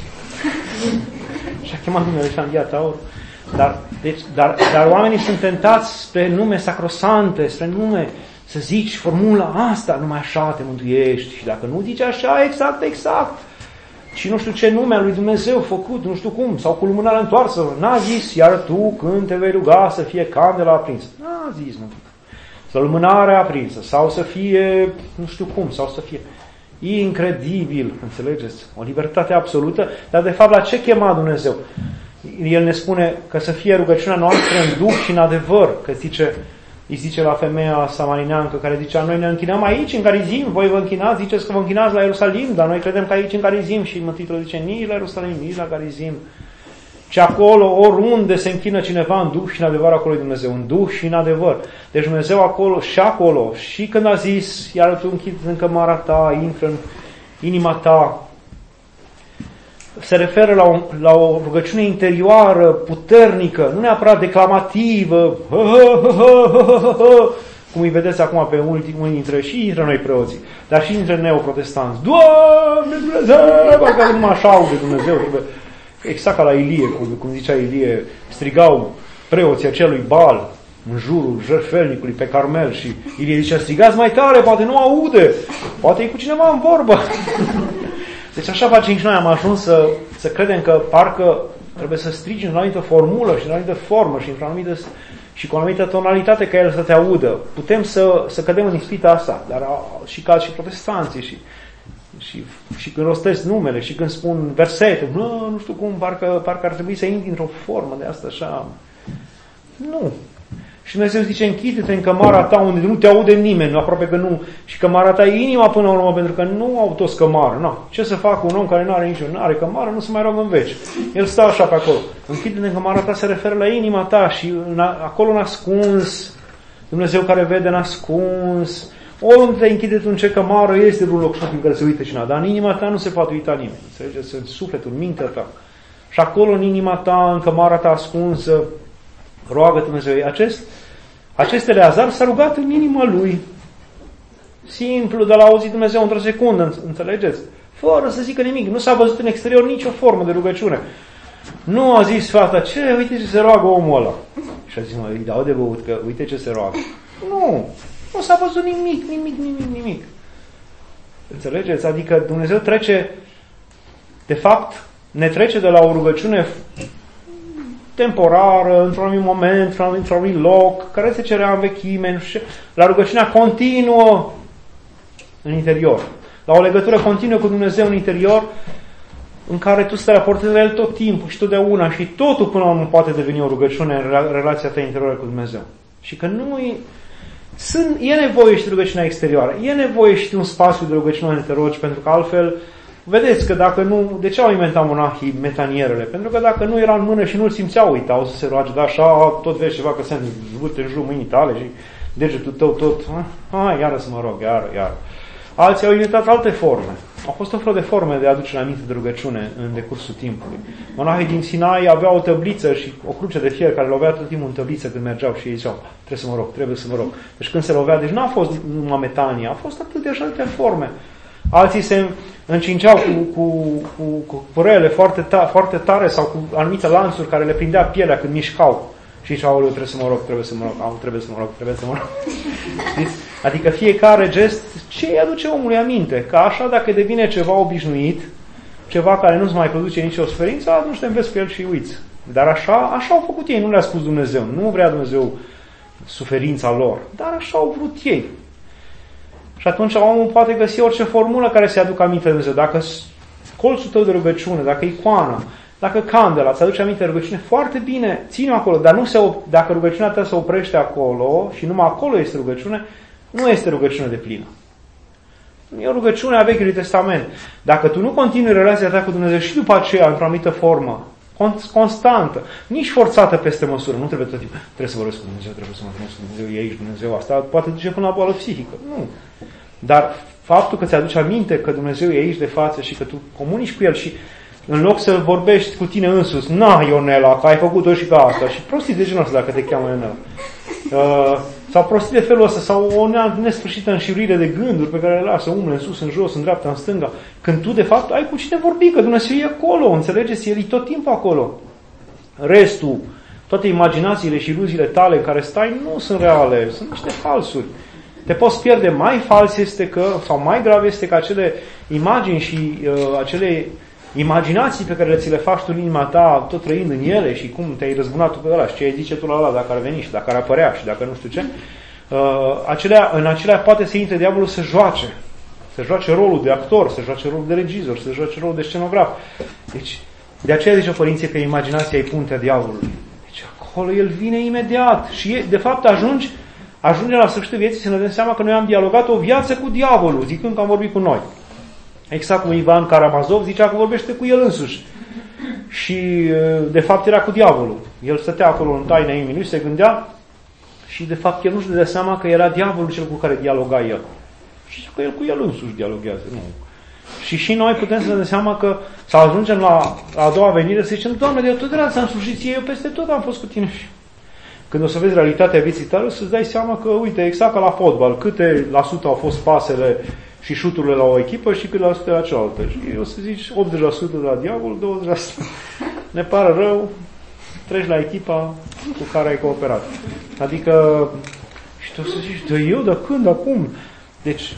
Și a chemat numele și a înviat taurul. Dar, deci, dar, dar oamenii sunt tentați spre nume sacrosante, spre nume, să zici formula asta, numai așa te mântuiești. Și dacă nu zici așa, exact, exact. Și nu știu ce nume al lui Dumnezeu făcut, nu știu cum, sau cu lumânarea întoarsă. N-a zis, iar tu când te vei ruga să fie candela aprinsă. N-a zis, nu. Să lumânarea aprinsă, sau să fie, nu știu cum, sau să fie incredibil, înțelegeți? O libertate absolută, dar de fapt la ce chema Dumnezeu? El ne spune că să fie rugăciunea noastră în duh și în adevăr, că zice, îi zice la femeia samarineancă care zicea, noi ne închinăm aici în Carizim, voi vă închinați, ziceți că vă închinați la Ierusalim, dar noi credem că aici în Carizim și Mântuitorul zice, nici la Ierusalim, nici la Carizim. Și acolo, oriunde se închină cineva în duh și în adevăr, acolo e Dumnezeu, în duh și în adevăr. Deci Dumnezeu acolo și acolo, și când a zis, iar tu închizi în cămara ta, intră în inima ta, se referă la o, la o rugăciune interioară, puternică, nu neapărat declamativă, cum îi vedeți acum pe unii dintre, și dintre noi preoții, dar și dintre neoprotestanți. Doamne Dumnezeu, parcă numai așa aude Dumnezeu, trebuie... Exact ca la Ilie, cum, cum zicea Ilie, strigau preoții acelui Baal în jurul jertfelnicului pe Carmel și Ilie zicea, strigați mai tare, poate nu aude, poate e cu cineva în vorbă. Deci așa facem și noi, am ajuns să, să credem că parcă trebuie să strigi în o anumită formulă și în o anumită formă și, într-o anumită, și cu o anumită tonalitate ca el să te audă. Putem să, să cădem în ispita asta, dar și ca și protestanții și Și, și când rostesc numele și când spun versete, nu, nu știu cum, parcă, parcă ar trebui să intri într-o formă de asta așa. Nu. Și Dumnezeu zice, închide-te în cămara ta unde nu te aude nimeni, aproape că nu. Și cămara ta e inima până la urmă, pentru că nu au toți cămară. No. Ce să facă un om care nu are nicio, nu are cămară, nu se mai roagă în veci. El stă așa pe acolo. Închide-te în cămara ta se referă la inima ta și acolo nascuns, Dumnezeu care vede nascuns. Oriunde te închide tu în ce cămară, este vreun loc în care se uită cineva, dar în inima ta nu se poate uita nimeni. Înțelegeți? În sufletul, în mintea ta. Și acolo, în inima ta, în cămara ta ascunsă, roagă-te Dumnezeu. Acest, acest Eleazar s-a rugat în inima lui. Simplu, de la auzit Dumnezeu într-o secundă, înțelegeți? Fără să zică nimic. Nu s-a văzut în exterior nicio formă de rugăciune. Nu a zis fata, ce, uite ce se roagă omul ăla. Și a zis, mă, îi dau de băut, că uite ce se roagă. Nu. Nu s-a văzut nimic, nimic, nimic, nimic. Înțelegeți? Adică Dumnezeu trece, de fapt, ne trece de la o rugăciune temporară, într-un anumit moment, într-un anumit loc, care se cerea în vechime, nu știu, la rugăciunea continuă în interior. La o legătură continuă cu Dumnezeu în interior, în care tu să te raportezi la El tot timpul și totdeauna și totul până la urmă poate deveni o rugăciune în relația ta interioară cu Dumnezeu. Și că nu e... Sunt, e nevoie și de rugăciunea exterioară, e nevoie și de un spațiu de rugăciune în te rogi, pentru că altfel, vedeți că dacă nu, de ce au inventat monahii metanierele? Pentru că dacă nu era în mână și nu-l simțeau, uitau să se roage, dar așa, tot vezi ceva că se învârte în jurul mâinii tale și degetul tău tot, hai, iară să mă rog, iară, iară. Alții au inventat alte forme. Au fost o fel de forme de aducere aminte de rugăciune în decursul timpului. Monahii din Sinai aveau o tăbliță și o cruce de fier care lovea tot timpul în tăbliță când mergeau și ei ziceau, trebuie să mă rog, trebuie să mă rog. Deci când se lovea, deci n-a fost numai metanie, a fost atât de așa de forme alții se încingeau cu, cu, cu, cu părele foarte, ta, foarte tare sau cu anumite lanțuri care le prindea pielea când mișcau. Și ziceau, aoleu, trebuie să mă rog, trebuie să mă rog, au, trebuie să mă rog, trebuie să mă rog. Adică fiecare gest, ce îi aduce omului aminte? Că așa, dacă devine ceva obișnuit, ceva care nu-ți mai produce nicio suferință, atunci te înveți cu el și uiți. Dar așa, așa au făcut ei, nu le-a spus Dumnezeu. Nu vrea Dumnezeu suferința lor, dar așa au vrut ei. Și atunci omul poate găsi orice formulă care să-i aducă aminte de Dumnezeu. Dacă colțul tău de rugăciune, dacă icoana, dacă candela îți aduce aminte de rugăciune, foarte bine, ține-o acolo. Dar nu se op- dacă rugăciunea ta se oprește acolo și numai acolo este rugăciune, nu este rugăciune de plină. E o rugăciune a Vechiului Testament. Dacă tu nu continui relația ta cu Dumnezeu și după aceea, într-o anumită formă, constantă, nici forțată peste măsură, nu trebuie tot timpul, trebuie să vorbesc cu Dumnezeu, trebuie să mă cunosc cu Dumnezeu, e aici Dumnezeu, asta poate duce până la boală psihică. Nu. Dar faptul că ți-aduce aminte că Dumnezeu e aici de față și că tu comunici cu El și în loc să vorbești cu tine însuți, na, Ionela, că ai făcut-o și ca asta, și prostii de genul ăsta dacă te cheamă Ionela. Uh, sau prostii de felul ăsta, sau o nesfârșită înșiruire de gânduri pe care le lasă umble în sus, în jos, în dreapta, în stânga, când tu de fapt ai cu cine vorbi, că Dumnezeu e acolo, înțelegeți? El e tot timpul acolo. Restul, toate imaginațiile și iluziile tale în care stai nu sunt reale, sunt niște falsuri. Te poți pierde. Mai fals este că, sau mai grav este că acele imagini și uh, acele imaginații pe care ți le faci tu în inima ta, tot trăind în ele și cum te-ai răzbunat tu pe ăla și ce ai zice tu la ăla dacă ar veni și dacă ar apărea și dacă nu știu ce, uh, acelea, în acelea poate să intre diavolul să joace. Să joace rolul de actor, să joace rolul de regizor, să joace rolul de scenograf. Deci, de aceea zice părinții că imaginația e puntea diavolului. Deci acolo el vine imediat și e, de fapt ajungi, ajunge la sfârșitul vieții să ne dăm seama că noi am dialogat o viață cu diavolul, zicând că am vorbit cu noi. Exact cum Ivan Karamazov zicea că vorbește cu el însuși. Și de fapt era cu diavolul. El stătea acolo în taina inimii lui, se gândea și de fapt el nu-și dădea seama că era diavolul cel cu care dialoga el. Și că el cu el însuși dialoghează. Nu. Și și noi putem să ne dăm seama că să ajungem la, la a doua venire să zicem, Doamne, de eu tot de la ți-am slujit ție, eu peste tot am fost cu tine. Când o să vezi realitatea vieții tale, o să-ți dai seama că, uite, exact ca la fotbal, câte la sută au fost pasele și șuturile la o echipă și cât la sută la cealaltă. Și o să zici optzeci la sută de la diavol, douăzeci la sută. Ne pare rău, treci la echipa cu care ai cooperat. Adică, și tu o să zici, de eu, de când, acum? Deci,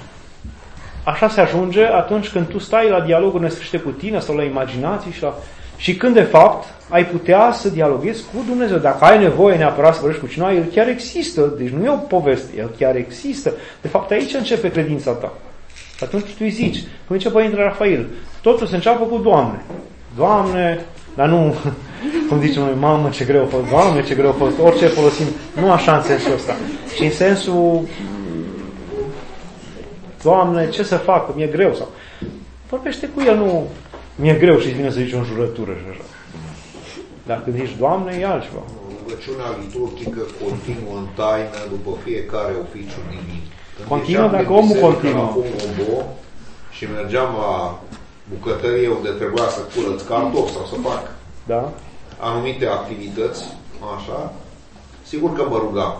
așa se ajunge atunci când tu stai la dialoguri nesfârșite cu tine sau la imaginații și la... Și când, de fapt, ai putea să dialoghezi cu Dumnezeu. Dacă ai nevoie neapărat să vorbești cu cineva, El chiar există. Deci nu e o poveste, El chiar există. De fapt, aici începe credința ta. Atunci tu îi zici, cum zice Părintele Rafael, totul se înceapă cu Doamne. Doamne, dar nu, cum zicem noi, mamă, ce greu a fost, Doamne, ce greu a fost, orice folosim, nu așa în sensul ăsta, ci în sensul, Doamne, ce să fac, că mi-e greu, sau vorbește cu El, nu, mi-e greu și îți vine să zici o înjurătură și așa. Dar când zici, Doamne, e altceva. Rugăciunea liturgică continuă în taină după fiecare oficiu divin. Continuă dacă omul continuă. Și mergeam la bucătărie unde trebuia să curăț cartofi sau să fac da. anumite activități, așa, sigur că mă rugam.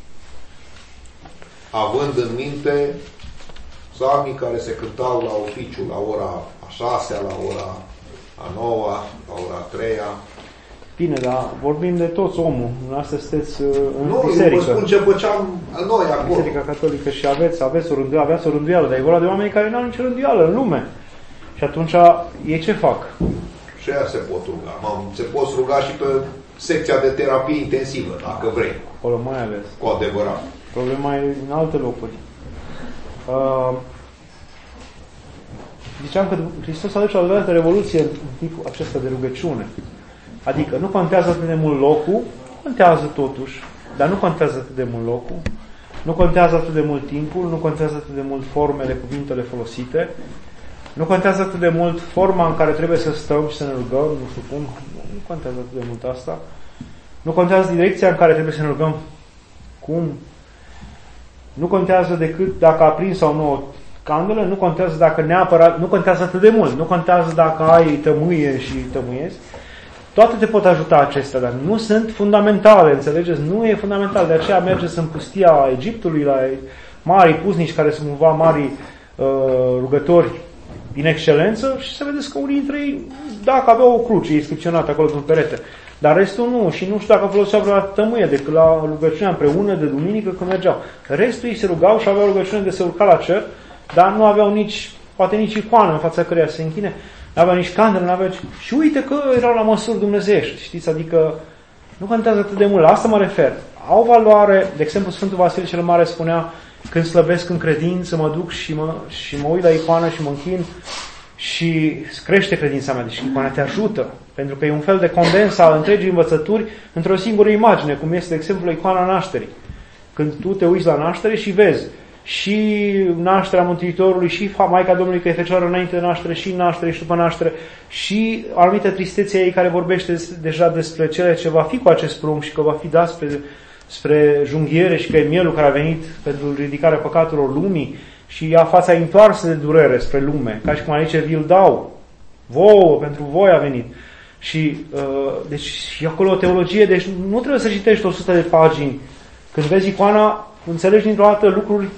Având în minte psalmii care se cântau la oficiu, la ora a șasea, la ora a noua, la ora a treia. Bine, dar vorbim de toți omul. Dumneavoastră sunteți în nu, biserică. Nu, eu vă spun ce făceam noi acolo. Biserica Catolică și aveți, aveți o rânduială, aveați o rânduială, dar e vorba de oameni care nu au nicio rânduială în lume. Și atunci ei ce fac? Și aia se pot ruga. Se pot ruga și pe secția de terapie intensivă, dacă vrei. Acolo mai aveți. Cu adevărat. Problema e în alte locuri. Uh, ziceam că Hristos aduce o adevărată revoluție în tipul acesta de rugăciune. Adică nu contează atât de mult locul, contează totuși, dar nu contează atât de mult locul, nu contează atât de mult timpul, nu contează atât de mult formele, cuvintele folosite, nu contează atât de mult forma în care trebuie să stăm și să ne rugăm, nu știu cum, nu contează atât de mult asta, nu contează direcția în care trebuie să ne rugăm, cum, nu contează decât dacă a prins sau nu o candelă, nu contează dacă neapărat, nu contează atât de mult, nu contează dacă ai tămâie și tămâiezi. Toate te pot ajuta acestea, dar nu sunt fundamentale, înțelegeți? Nu e fundamental. De aceea mergeți în pustia Egiptului, la marii puznici care sunt cumva marii uh, rugători din excelență și să vedeți că unii dintre ei, dacă aveau o cruce inscripționată acolo pe un perete, dar restul nu. Și nu știu dacă foloseau vreo tămâie decât la rugăciunea împreună de duminică când mergeau. Restul ei se rugau și aveau rugăciune de se urca la cer, dar nu aveau nici, poate nici icoană în fața căreia se închine, nu aveau nici candele, nu aveau... Și uite că erau la măsuri dumnezeiești, știți? Adică nu contează atât de mult. La asta mă refer. Au valoare, de exemplu, Sfântul Vasile cel Mare spunea, când slăvesc în credință, mă duc și mă, și mă uit la icoană și mă închin și crește credința mea. Deci icoana te ajută, pentru că e un fel de condens al întregii învățături într-o singură imagine, cum este, de exemplu, icoana nașterii. Când tu te uiți la naștere și vezi și nașterea Mântuitorului, și Maica Domnului că e Fecioară înainte de naștere, și naștere și după naștere, și anumită tristețe ei care vorbește deja despre cele ce va fi cu acest prunc și că va fi dat spre, spre junghiere și că e mielul care a venit pentru ridicarea păcatelor lumii și ia fața întoarsă de durere spre lume, ca și cum aici vi-l dau, vouă, pentru voi a venit. Și, uh, deci, și acolo o teologie, deci nu trebuie să citești o sută de pagini. Când vezi icoana, înțelegi dintr-o dată lucruri,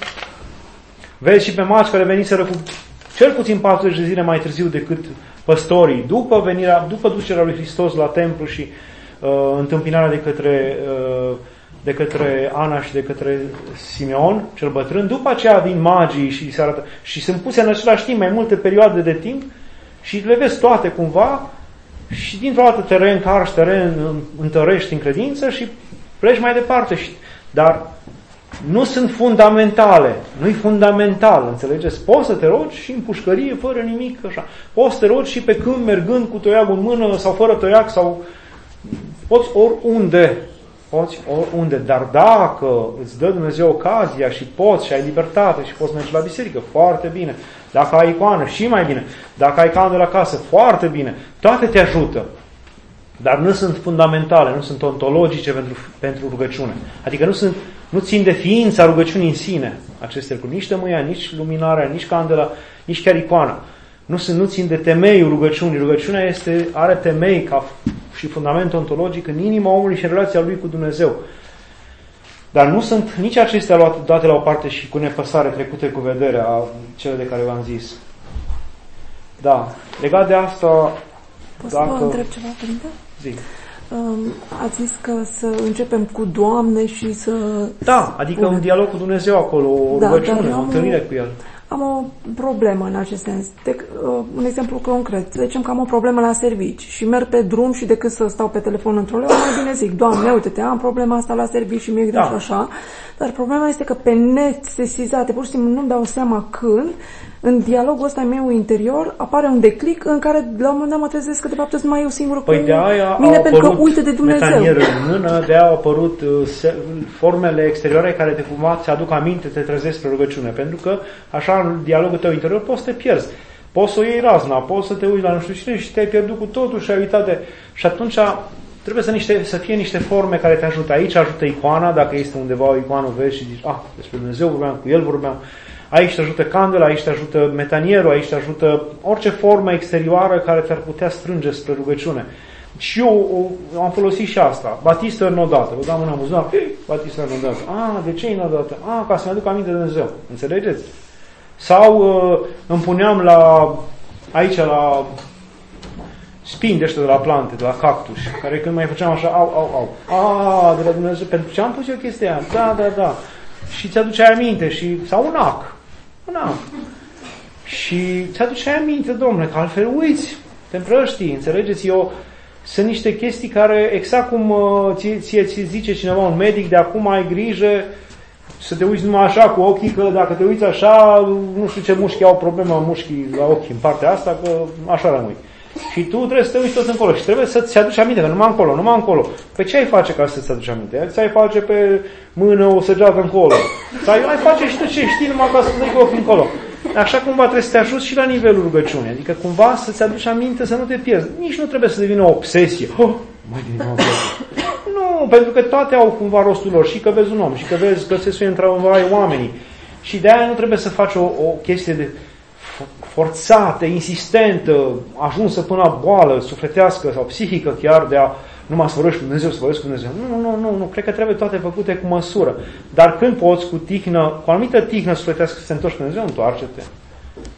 vezi și pe maci care veniseră cu cel puțin patruzeci de zile mai târziu decât păstorii, după venirea, după ducerea lui Hristos la templu și uh, întâmpinarea de către, uh, de către Ana și de către Simeon, cel bătrân, după aceea vin magii și se arată, și sunt puse în același timp mai multe perioade de timp și le vezi toate cumva și dintr-o dată te reîncarci, te reîntărești în credință și pleci mai departe. Și, dar nu sunt fundamentale. Nu-i fundamental, înțelegeți? Poți să te rogi și în pușcărie, fără nimic, așa. Poți să te rogi și pe câmp, mergând cu toiagul în mână sau fără toiac, sau poți oriunde. Poți oriunde. Dar dacă îți dă Dumnezeu ocazia și poți și ai libertate și poți merge la biserică, foarte bine. Dacă ai icoană, și mai bine. Dacă ai candelă acasă, foarte bine. Toate te ajută. Dar nu sunt fundamentale, nu sunt ontologice pentru, pentru rugăciune. Adică nu, sunt, nu țin de ființa rugăciunii în sine aceste lucruri. Nici tămâia, nici luminarea, nici candela, nici chiar icoana. Nu, sunt, nu țin de temeiul rugăciunii. Rugăciunea este, are temei ca și fundament ontologic în inima omului și în relația lui cu Dumnezeu. Dar nu sunt nici acestea date la o parte și cu nepăsare trecute cu vederea, cele de care v-am zis. Da. Legat de asta... Poți dacă... să vă întreb ceva, Părinte? Zic. Um, ați zis că să începem cu Doamne și să... Da, adică un dialog cu Dumnezeu acolo, o da, rugăciune, o întâlnire cu El. Am o problemă în acest sens. De, uh, un exemplu concret. Să zicem că am o problemă la servici și merg pe drum și decât să stau pe telefon într-o leă, mai bine zic, Doamne, uite-te, am problema asta la servici și mi-e greu și așa. Dar problema este că pe net, sesizate, pur și simplu nu-mi dau seama când, în dialogul ăsta meu interior, apare un declic în care la un moment dat mă trezesc că de fapt sunt numai eu singur păi cu de aia mine, pentru că uite de Dumnezeu. Metanierul în mână, de aia au apărut uh, formele exterioare care te cumva ți aduc aminte, te trezesc spre rugăciune. Pentru că așa în dialogul tău interior poți să te pierzi. Poți să o iei razna, poți să te uiți la nu știu cine și te-ai pierdut cu totul și ai uitat de... Și atunci trebuie să, niște, să fie niște forme care te ajută. Aici ajută icoana, dacă este undeva o icoană, vezi și zici, ah, despre Dumnezeu vorbeam, cu El vorbeam. Aici te ajută candela, aici te ajută metanierul, aici te ajută orice formă exterioară care te-ar putea strânge spre rugăciune. Și eu o, am folosit și asta. Batistă înodată. Vă dau mâna buzunar. Batistă înodată. Ah, de ce înodată? Ah, ca să-mi aduc aminte de Dumnezeu. Înțelegeți? Sau uh, îmi puneam la, aici la spini de ăștia de la plante, de la cactus, care când mai făceam așa, au, au, au. Ah, de la Dumnezeu. Pentru ce am pus eu chestia aia? Da, da, da. Și ți-aduceai aminte. Și, sau un ac. Un ac. Și ți-aduceai aminte, domnule, că altfel uiți. Te împrăștii, înțelegeți? Eu, sunt niște chestii care, exact cum uh, ție, ție, ție zice cineva, un medic, de acum ai grijă să te uiți numai așa cu ochii, că dacă te uiți așa, nu știu ce mușchi au problemă, mușchii la ochi în partea asta, că așa rămâi. Și tu trebuie să te uiți tot încolo și trebuie să-ți aduci aminte, că numai încolo, numai încolo. Pe ce ai face ca să-ți aduci aminte? Ți-ai face pe mână o săgeată încolo. Sau ai face și tu ce știi numai ca să te dai cu ochii încolo. Așa cumva trebuie să te ajuți și la nivelul rugăciunii. Adică cumva să-ți aduci aminte să nu te pierzi. Nici nu trebuie să devină o obsesie. Oh, mai devine o obsesie. Nu, pentru că toate au cumva rostul lor. Și că vezi un om, și că vezi că se suie într-adevăr oamenii. Și de aia nu trebuie să faci o, o chestie de forțată, insistentă, ajunsă până la boală, sufletească sau psihică chiar, de a nu mă sfărăși cu Dumnezeu, să vorbești cu Dumnezeu. Nu, nu, nu, nu, cred că trebuie toate făcute cu măsură. Dar când poți cu tihnă, cu o anumită tihnă sufletească să te întorci cu Dumnezeu, întoarce-te.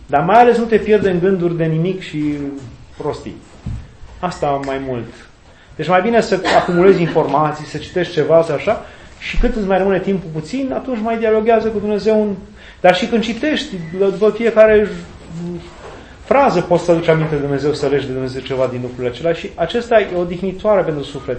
Dar mai ales nu te pierde în gânduri de nimic și prostii. Asta mai mult. Deci mai bine să acumulezi informații, să citești ceva, să așa, și cât îți mai rămâne timpul puțin, atunci mai dialoghează cu Dumnezeu. Un... Dar și când citești, după fiecare frază poți să aduci aminte de Dumnezeu, să legi de Dumnezeu ceva din lucrurile acelea și acesta e o dihnitoare pentru suflet.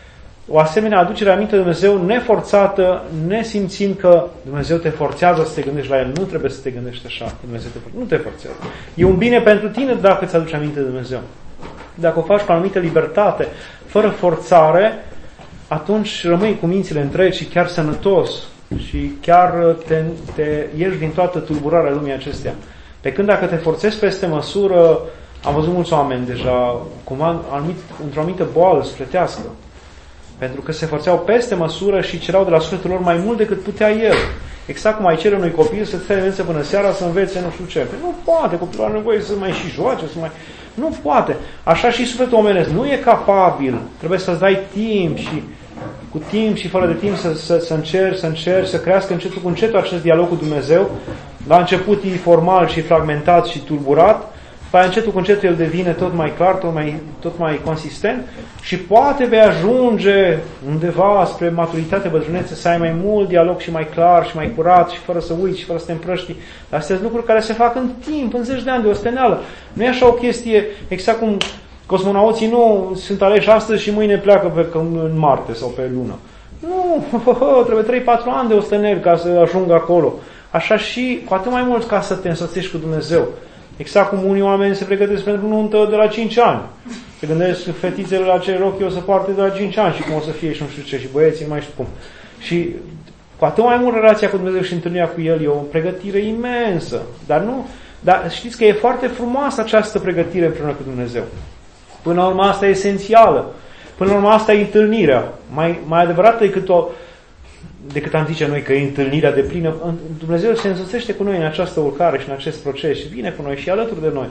O asemenea aducere aminte de Dumnezeu neforțată, nesimțind că Dumnezeu te forțează să te gândești la El. Nu trebuie să te gândești așa, Dumnezeu te forțează. Nu te forțează. E un bine pentru tine dacă îți aduci aminte de Dumnezeu. Dacă o faci cu anumită libertate, fără forțare, atunci rămâi cu mințile întregi și chiar sănătos și chiar te, te ieși din toată tulburarea lumii acestea. Pe când dacă te forțezi peste măsură, am văzut mulți oameni deja cum anumit, într-o anumită boală sufletească, pentru că se forțeau peste măsură și cereau de la sufletul lor mai mult decât putea el. Exact cum ai cere unui copil să stea de până seara să învețe nu știu ce. Nu poate, copilul are nevoie să mai și joace, să mai... Nu poate. Așa și sufletul omenesc nu e capabil. Trebuie să-ți dai timp și cu timp și fără de timp să, să, să încerci, să încerci, să crească încetul cu încetul acest dialog cu Dumnezeu. La început e formal și fragmentat și tulburat, după încetul cu încetul el devine tot mai clar, tot mai, tot mai consistent și poate vei ajunge undeva spre maturitate, bătrânețe, să ai mai mult dialog și mai clar și mai curat și fără să uiți și fără să te împrăști. Dar astea sunt lucruri care se fac în timp, în zeci de ani de osteneală. Nu e așa o chestie, exact cum cosmonauții nu sunt aleși astăzi și mâine pleacă pe, în Marte sau pe Lună. Nu, trebuie trei patru ani de osteneli ca să ajungă acolo. Așa și cu atât mai mult ca să te însoțești cu Dumnezeu. Exact cum unii oameni se pregătesc pentru nuntă de la cinci ani. Se gândesc fetițele la ce rochi o să poarte de la cinci ani și cum o să fie și nu știu ce, și băieții nu mai știu cum. Și cu atât mai mult relația cu Dumnezeu și întâlnirea cu El e o pregătire imensă. Dar nu, dar știți că e foarte frumoasă această pregătire împreună cu Dumnezeu. Până la urmă asta e esențială. Până la urmă asta e întâlnirea. Mai, mai adevărată decât o decât am zice noi că e întâlnirea de plină. Dumnezeu se însoțește cu noi în această urcare și în acest proces și vine cu noi și alături de noi.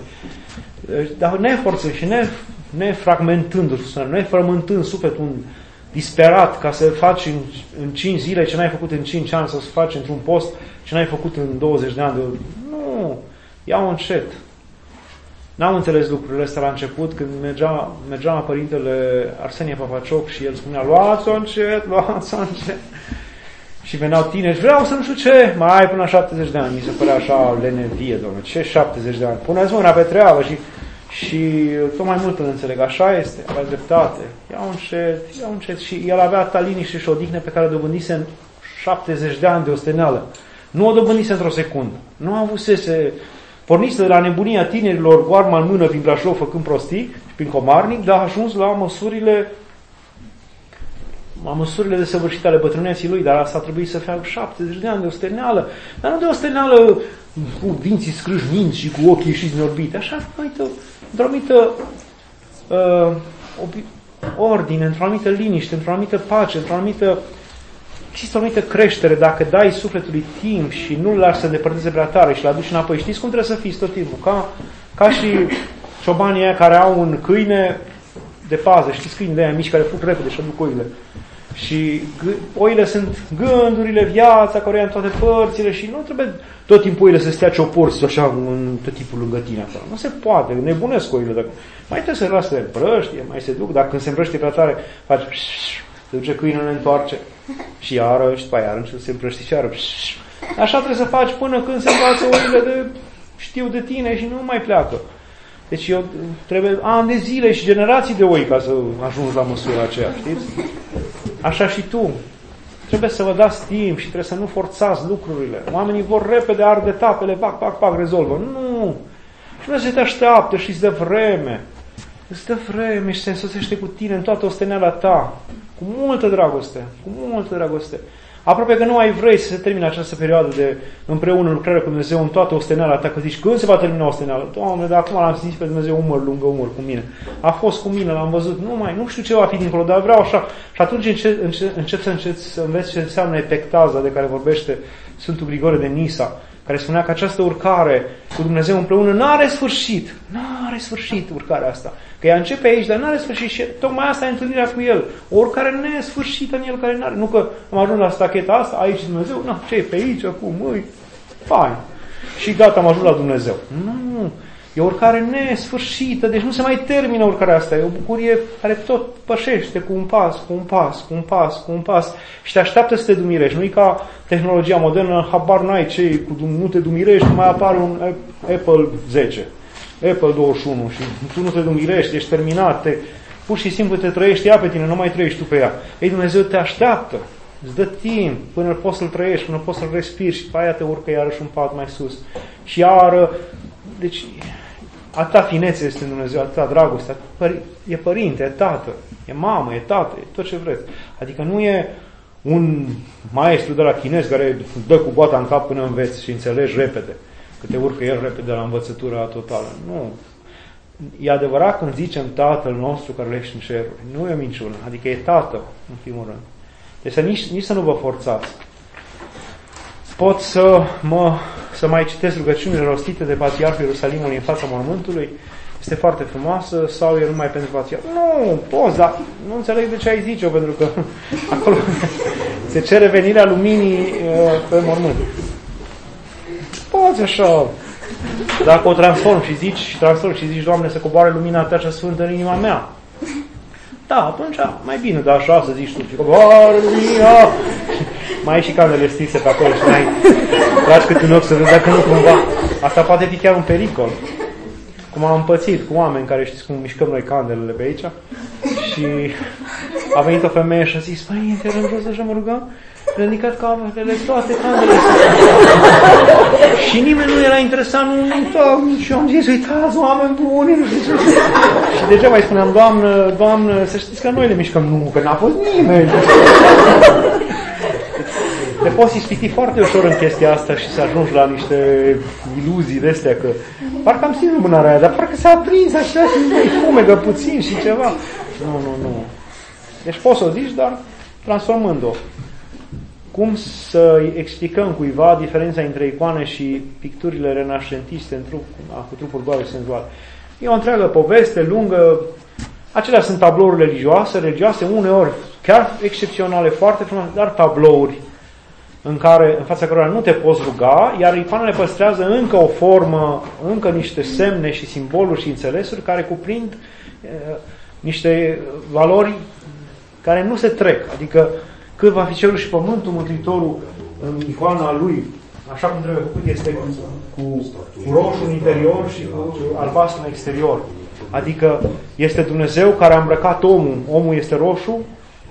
Dar neforțând și ne, ne fragmentându-se, ne frământând sufletul un disperat ca să faci în, în cinci zile ce n-ai făcut în cinci ani sau să faci într-un post ce n-ai făcut în douăzeci de ani. De... Nu! Ia-o încet. N-am înțeles lucrurile astea la început când mergeam, mergeam la părintele Arsenie Papacioc și el spunea luați-o încet, luați-o încet. Și veneau tineri, vreau să nu știu ce, mai ai până la șaptezeci de ani. Mi se părea așa lenevie, domnule, ce șaptezeci de ani? Puneți mâna pe treabă și, și tot mai mult îl înțeleg. Așa este, avea dreptate. Ia un încet, ia un încet. Și el avea ta liniște și odihnă pe care o dobândise în șaptezeci de ani de osteneală. Nu o dobândise într-o secundă. Nu avusese... Pornise de la nebunia tinerilor cu arma în mână prin Brașov făcând prostii și prin Comarnic, dar a ajuns la măsurile la măsurile de săvârșit ale bătrâneții lui, dar asta a trebuit să fie șaptezeci de ani de osteneală, dar nu de osteneală cu dinții scrâșniți și cu ochii ieșiți din orbite, așa, într-o anumită uh, ordine, într-o anumită liniște, într-o anumită pace, într-o anumită și o anumită creștere, dacă dai sufletului timp și nu-l lași să îndepărteze prea tare și l aduci înapoi. Știți cum trebuie să fii tot timpul? Ca, ca și ciobanii aia care au un câine de pază. Știți câini de aia mici care fug repede și aduc oile. Și oile sunt gândurile, viața, care ia în toate părțile și nu trebuie tot timpul oile să stea cioporți așa în tot timpul lângă tine. Acolo. Nu se poate, nebunesc oile. Dacă... Mai trebuie să lasă împrăștie, mai se duc. Dacă când se împrăștie prea tare, faci... Se duce câinele, ne întoarce și iară, și după iară, și se împrăști și iară. Așa trebuie să faci până când se învață oile de știu de tine și nu mai pleacă. Deci eu trebuie ani de zile și generații de oi ca să ajungi la măsura aceea, știți? Așa și tu. Trebuie să vă dați timp și trebuie să nu forțați lucrurile. Oamenii vor repede, arde tapele, pac, pac, pac, rezolvă. Nu! Și Dumnezeu te așteaptă și îți dă vreme. Îți dă vreme și se însoțește cu tine în toată osteneala ta. Cu multă dragoste. Cu multă dragoste. Aproape că nu mai vrei să se termine această perioadă de împreună lucrare cu Dumnezeu în toată osteneala ta, că zici, când se va termina osteneala? Doamne, dar acum l-am simțit pe Dumnezeu umăr lângă umăr cu mine. A fost cu mine, l-am văzut, nu mai, nu știu ce va fi dincolo, dar vreau așa. Și atunci încep, încep, încep să, încep să înveți ce înseamnă epectaza de care vorbește Sfântul Grigore de Nisa, care spunea că această urcare cu Dumnezeu împreună n-are sfârșit. N-are sfârșit urcarea asta. Că ea începe aici, dar n-are sfârșit și tocmai asta e întâlnirea cu El. O urcare nesfârșită în El care n-are. Nu că am ajuns la stacheta asta, aici Dumnezeu, nu, ce e pe aici, acum, măi, fain. și gata, am ajuns la Dumnezeu. Nu, e o urcare nesfârșită, deci nu se mai termină urcarea asta. E o bucurie care tot pășește cu un pas, cu un pas, cu un pas, cu un pas și te așteaptă să te dumirești. Nu e ca tehnologia modernă, habar n-ai ce, nu te dumirești, mai apare un Apple zece, Apple douăzeci și unu și tu nu te dumirești, ești terminat, te, pur și simplu te trăiești ea pe tine, nu mai trăiești tu pe ea. Ei, Dumnezeu te așteaptă, îți dă timp până poți să-L trăiești, până poți să-L respiri și pe aia te urcă iarăși un pat mai sus. Și iară, deci atâta finețe este Dumnezeu, atâta dragoste, e părinte, e tată, e mamă, e tată, e tot ce vreți. Adică nu e un maestru de la chinez care dă cu boata în cap până înveți și înțelegi repede, că te urcă el repede la învățătura totală. Nu. E adevărat când zicem Tatăl nostru care ești în ceruri. Nu e o minciună, adică e Tată, în primul rând. Deci să nici, nici să nu vă forțați. Pot să, mă, să mai citesc rugăciunile rostite de Patriarhul Ierusalimului în fața mormântului. Este foarte frumoasă sau e numai pentru Patriarh? Nu, poți, dar nu înțeleg de ce ai zice-o, pentru că acolo se cere venirea luminii pe mormânt. Poți așa, dacă o transform și zici, și transform și zici, Doamne, să coboare lumina Ta cea sfântă în inima mea. Da, atunci mai bine, dar așa să zici tu, și coboare lumina. Mai ai și candele stinse pe acolo și mai tragi câte un ochi să vezi dacă nu cumva. Asta poate fi chiar un pericol. Cum am împățit cu oameni care știți cum mișcăm noi candelele pe aici și a venit o femeie și a zis, Părinte, rând să mă rugăm, ridicat camerele, toate candelele. Și nimeni nu era interesat, nu uita, și eu am zis, uitați, oameni buni. Și degeaba îi spuneam, Doamnă, Doamnă, să știți că noi le mișcăm. Nu, că n-a fost nimeni. Te poți ispiti foarte ușor în chestia asta și să ajungi la niște iluzii de astea, că parcă am simțit lumânarea aia, dar parcă s-a aprins așa și îi fumegă puțin și ceva. Nu, nu, nu. Deci poți să o zici, dar transformând-o. Cum să explicăm cuiva diferența între icoane și picturile renascentiste în trup, cu trupuri goale senzuale? E o întreagă poveste lungă. Acelea sunt tablouri religioase, religioase, uneori chiar excepționale, foarte frumoase, dar tablouri în care, în fața cărora nu te poți ruga, iar icoanele păstrează încă o formă, încă niște semne și simboluri și înțelesuri care cuprind e, niște valori care nu se trec. Adică cât va fi cerul și pământul, Mântuitorul în icoana lui, așa cum trebuie făcut, este cu, cu, cu roșu în interior și cu albastru în exterior. Adică este Dumnezeu care a îmbrăcat omul. Omul este roșu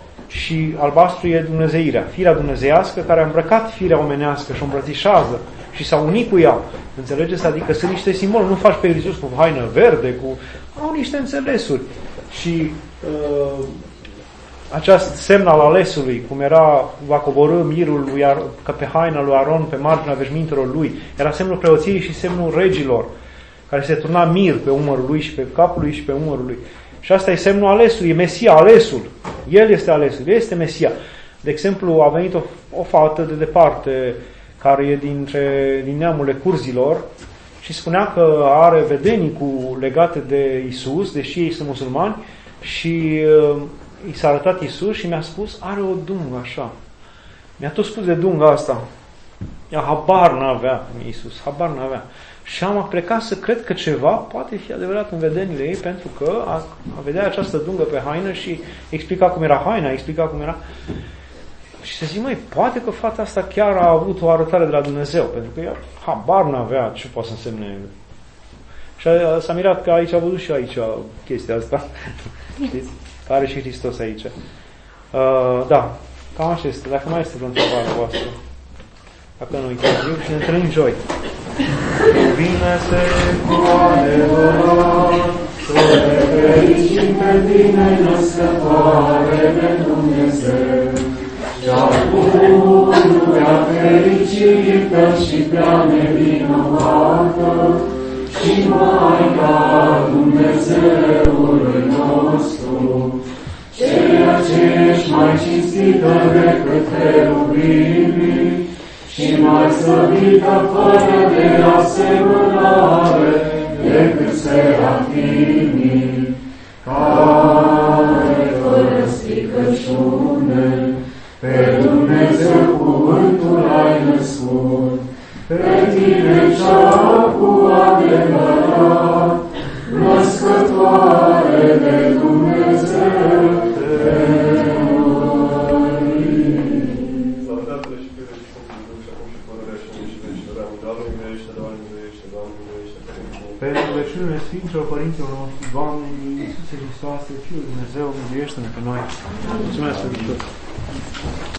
și albastru e Dumnezeirea, firea dumnezeiască care a îmbrăcat firea omenească și o îmbrățișează și s-a unit cu ea. Înțelegeți? Adică sunt niște simbole. Nu faci pe Iisus cu haină verde, cu... au niște înțelesuri. Și uh, acest semn al alesului, cum era, va coborî mirul lui Ar- ca pe haina lui Aron, pe marginea veșmintelor lui, era semnul preoției și semnul regilor, care se turna mir pe umărul lui și pe capul lui și pe umărul lui. Și asta e semnul alesului, e Mesia, alesul. El este alesul, el este Mesia. De exemplu, a venit o, o fată de departe, care e dintre, din neamurile curzilor, și spunea că are vedenii cu, legate de Isus, deși ei sunt musulmani, și uh, i s-a arătat Isus și mi-a spus, are o dungă așa. Mi-a tot spus de dunga asta. Ea habar n-avea Isus, habar n-avea. Și am plecat să cred că ceva poate fi adevărat în vedenile ei, pentru că a, a vedea această dungă pe haină și explica cum era haina, explica cum era. Și să zic, măi, poate că fata asta chiar a avut o arătare de la Dumnezeu, pentru că ea habar n-avea ce poate să însemne. Și a, s-a mirat că aici a văzut și aici chestia asta. Știți? Are și Hristos aici. Uh, da, cam așa este. Dacă mai este vreo întrebare voastră. Dacă nu uitați eu și ne întâlnim joi. Cuvine-se cu adevărat, să ne fericim pe tine, născătoare de Dumnezeu. Și-a pururea fericită și prea nevinovată, și Maica Dumnezeului nostru, ceea ce ești mai cinstită decât cherubimii, și mai slăvită fără de asemănare decât serafimii, care fără stricăciune pe Dumnezeu cuvântul ai născut, Pe tine cea cu adevărat, născătoare de Dumnezeu, te Tatăl și Fiul și Sfântul Duh, și acum și părărea și în și vecilor. Amin. Doamne miluiește, Doamne miluiește, Doamne miluiește, pe rugăciunile Sfinților Părinților noștri, Doamne, Iisuse Hristoase, Fiul Dumnezeu, miluiește-ne pe noi. Mulțumesc, Sfântul.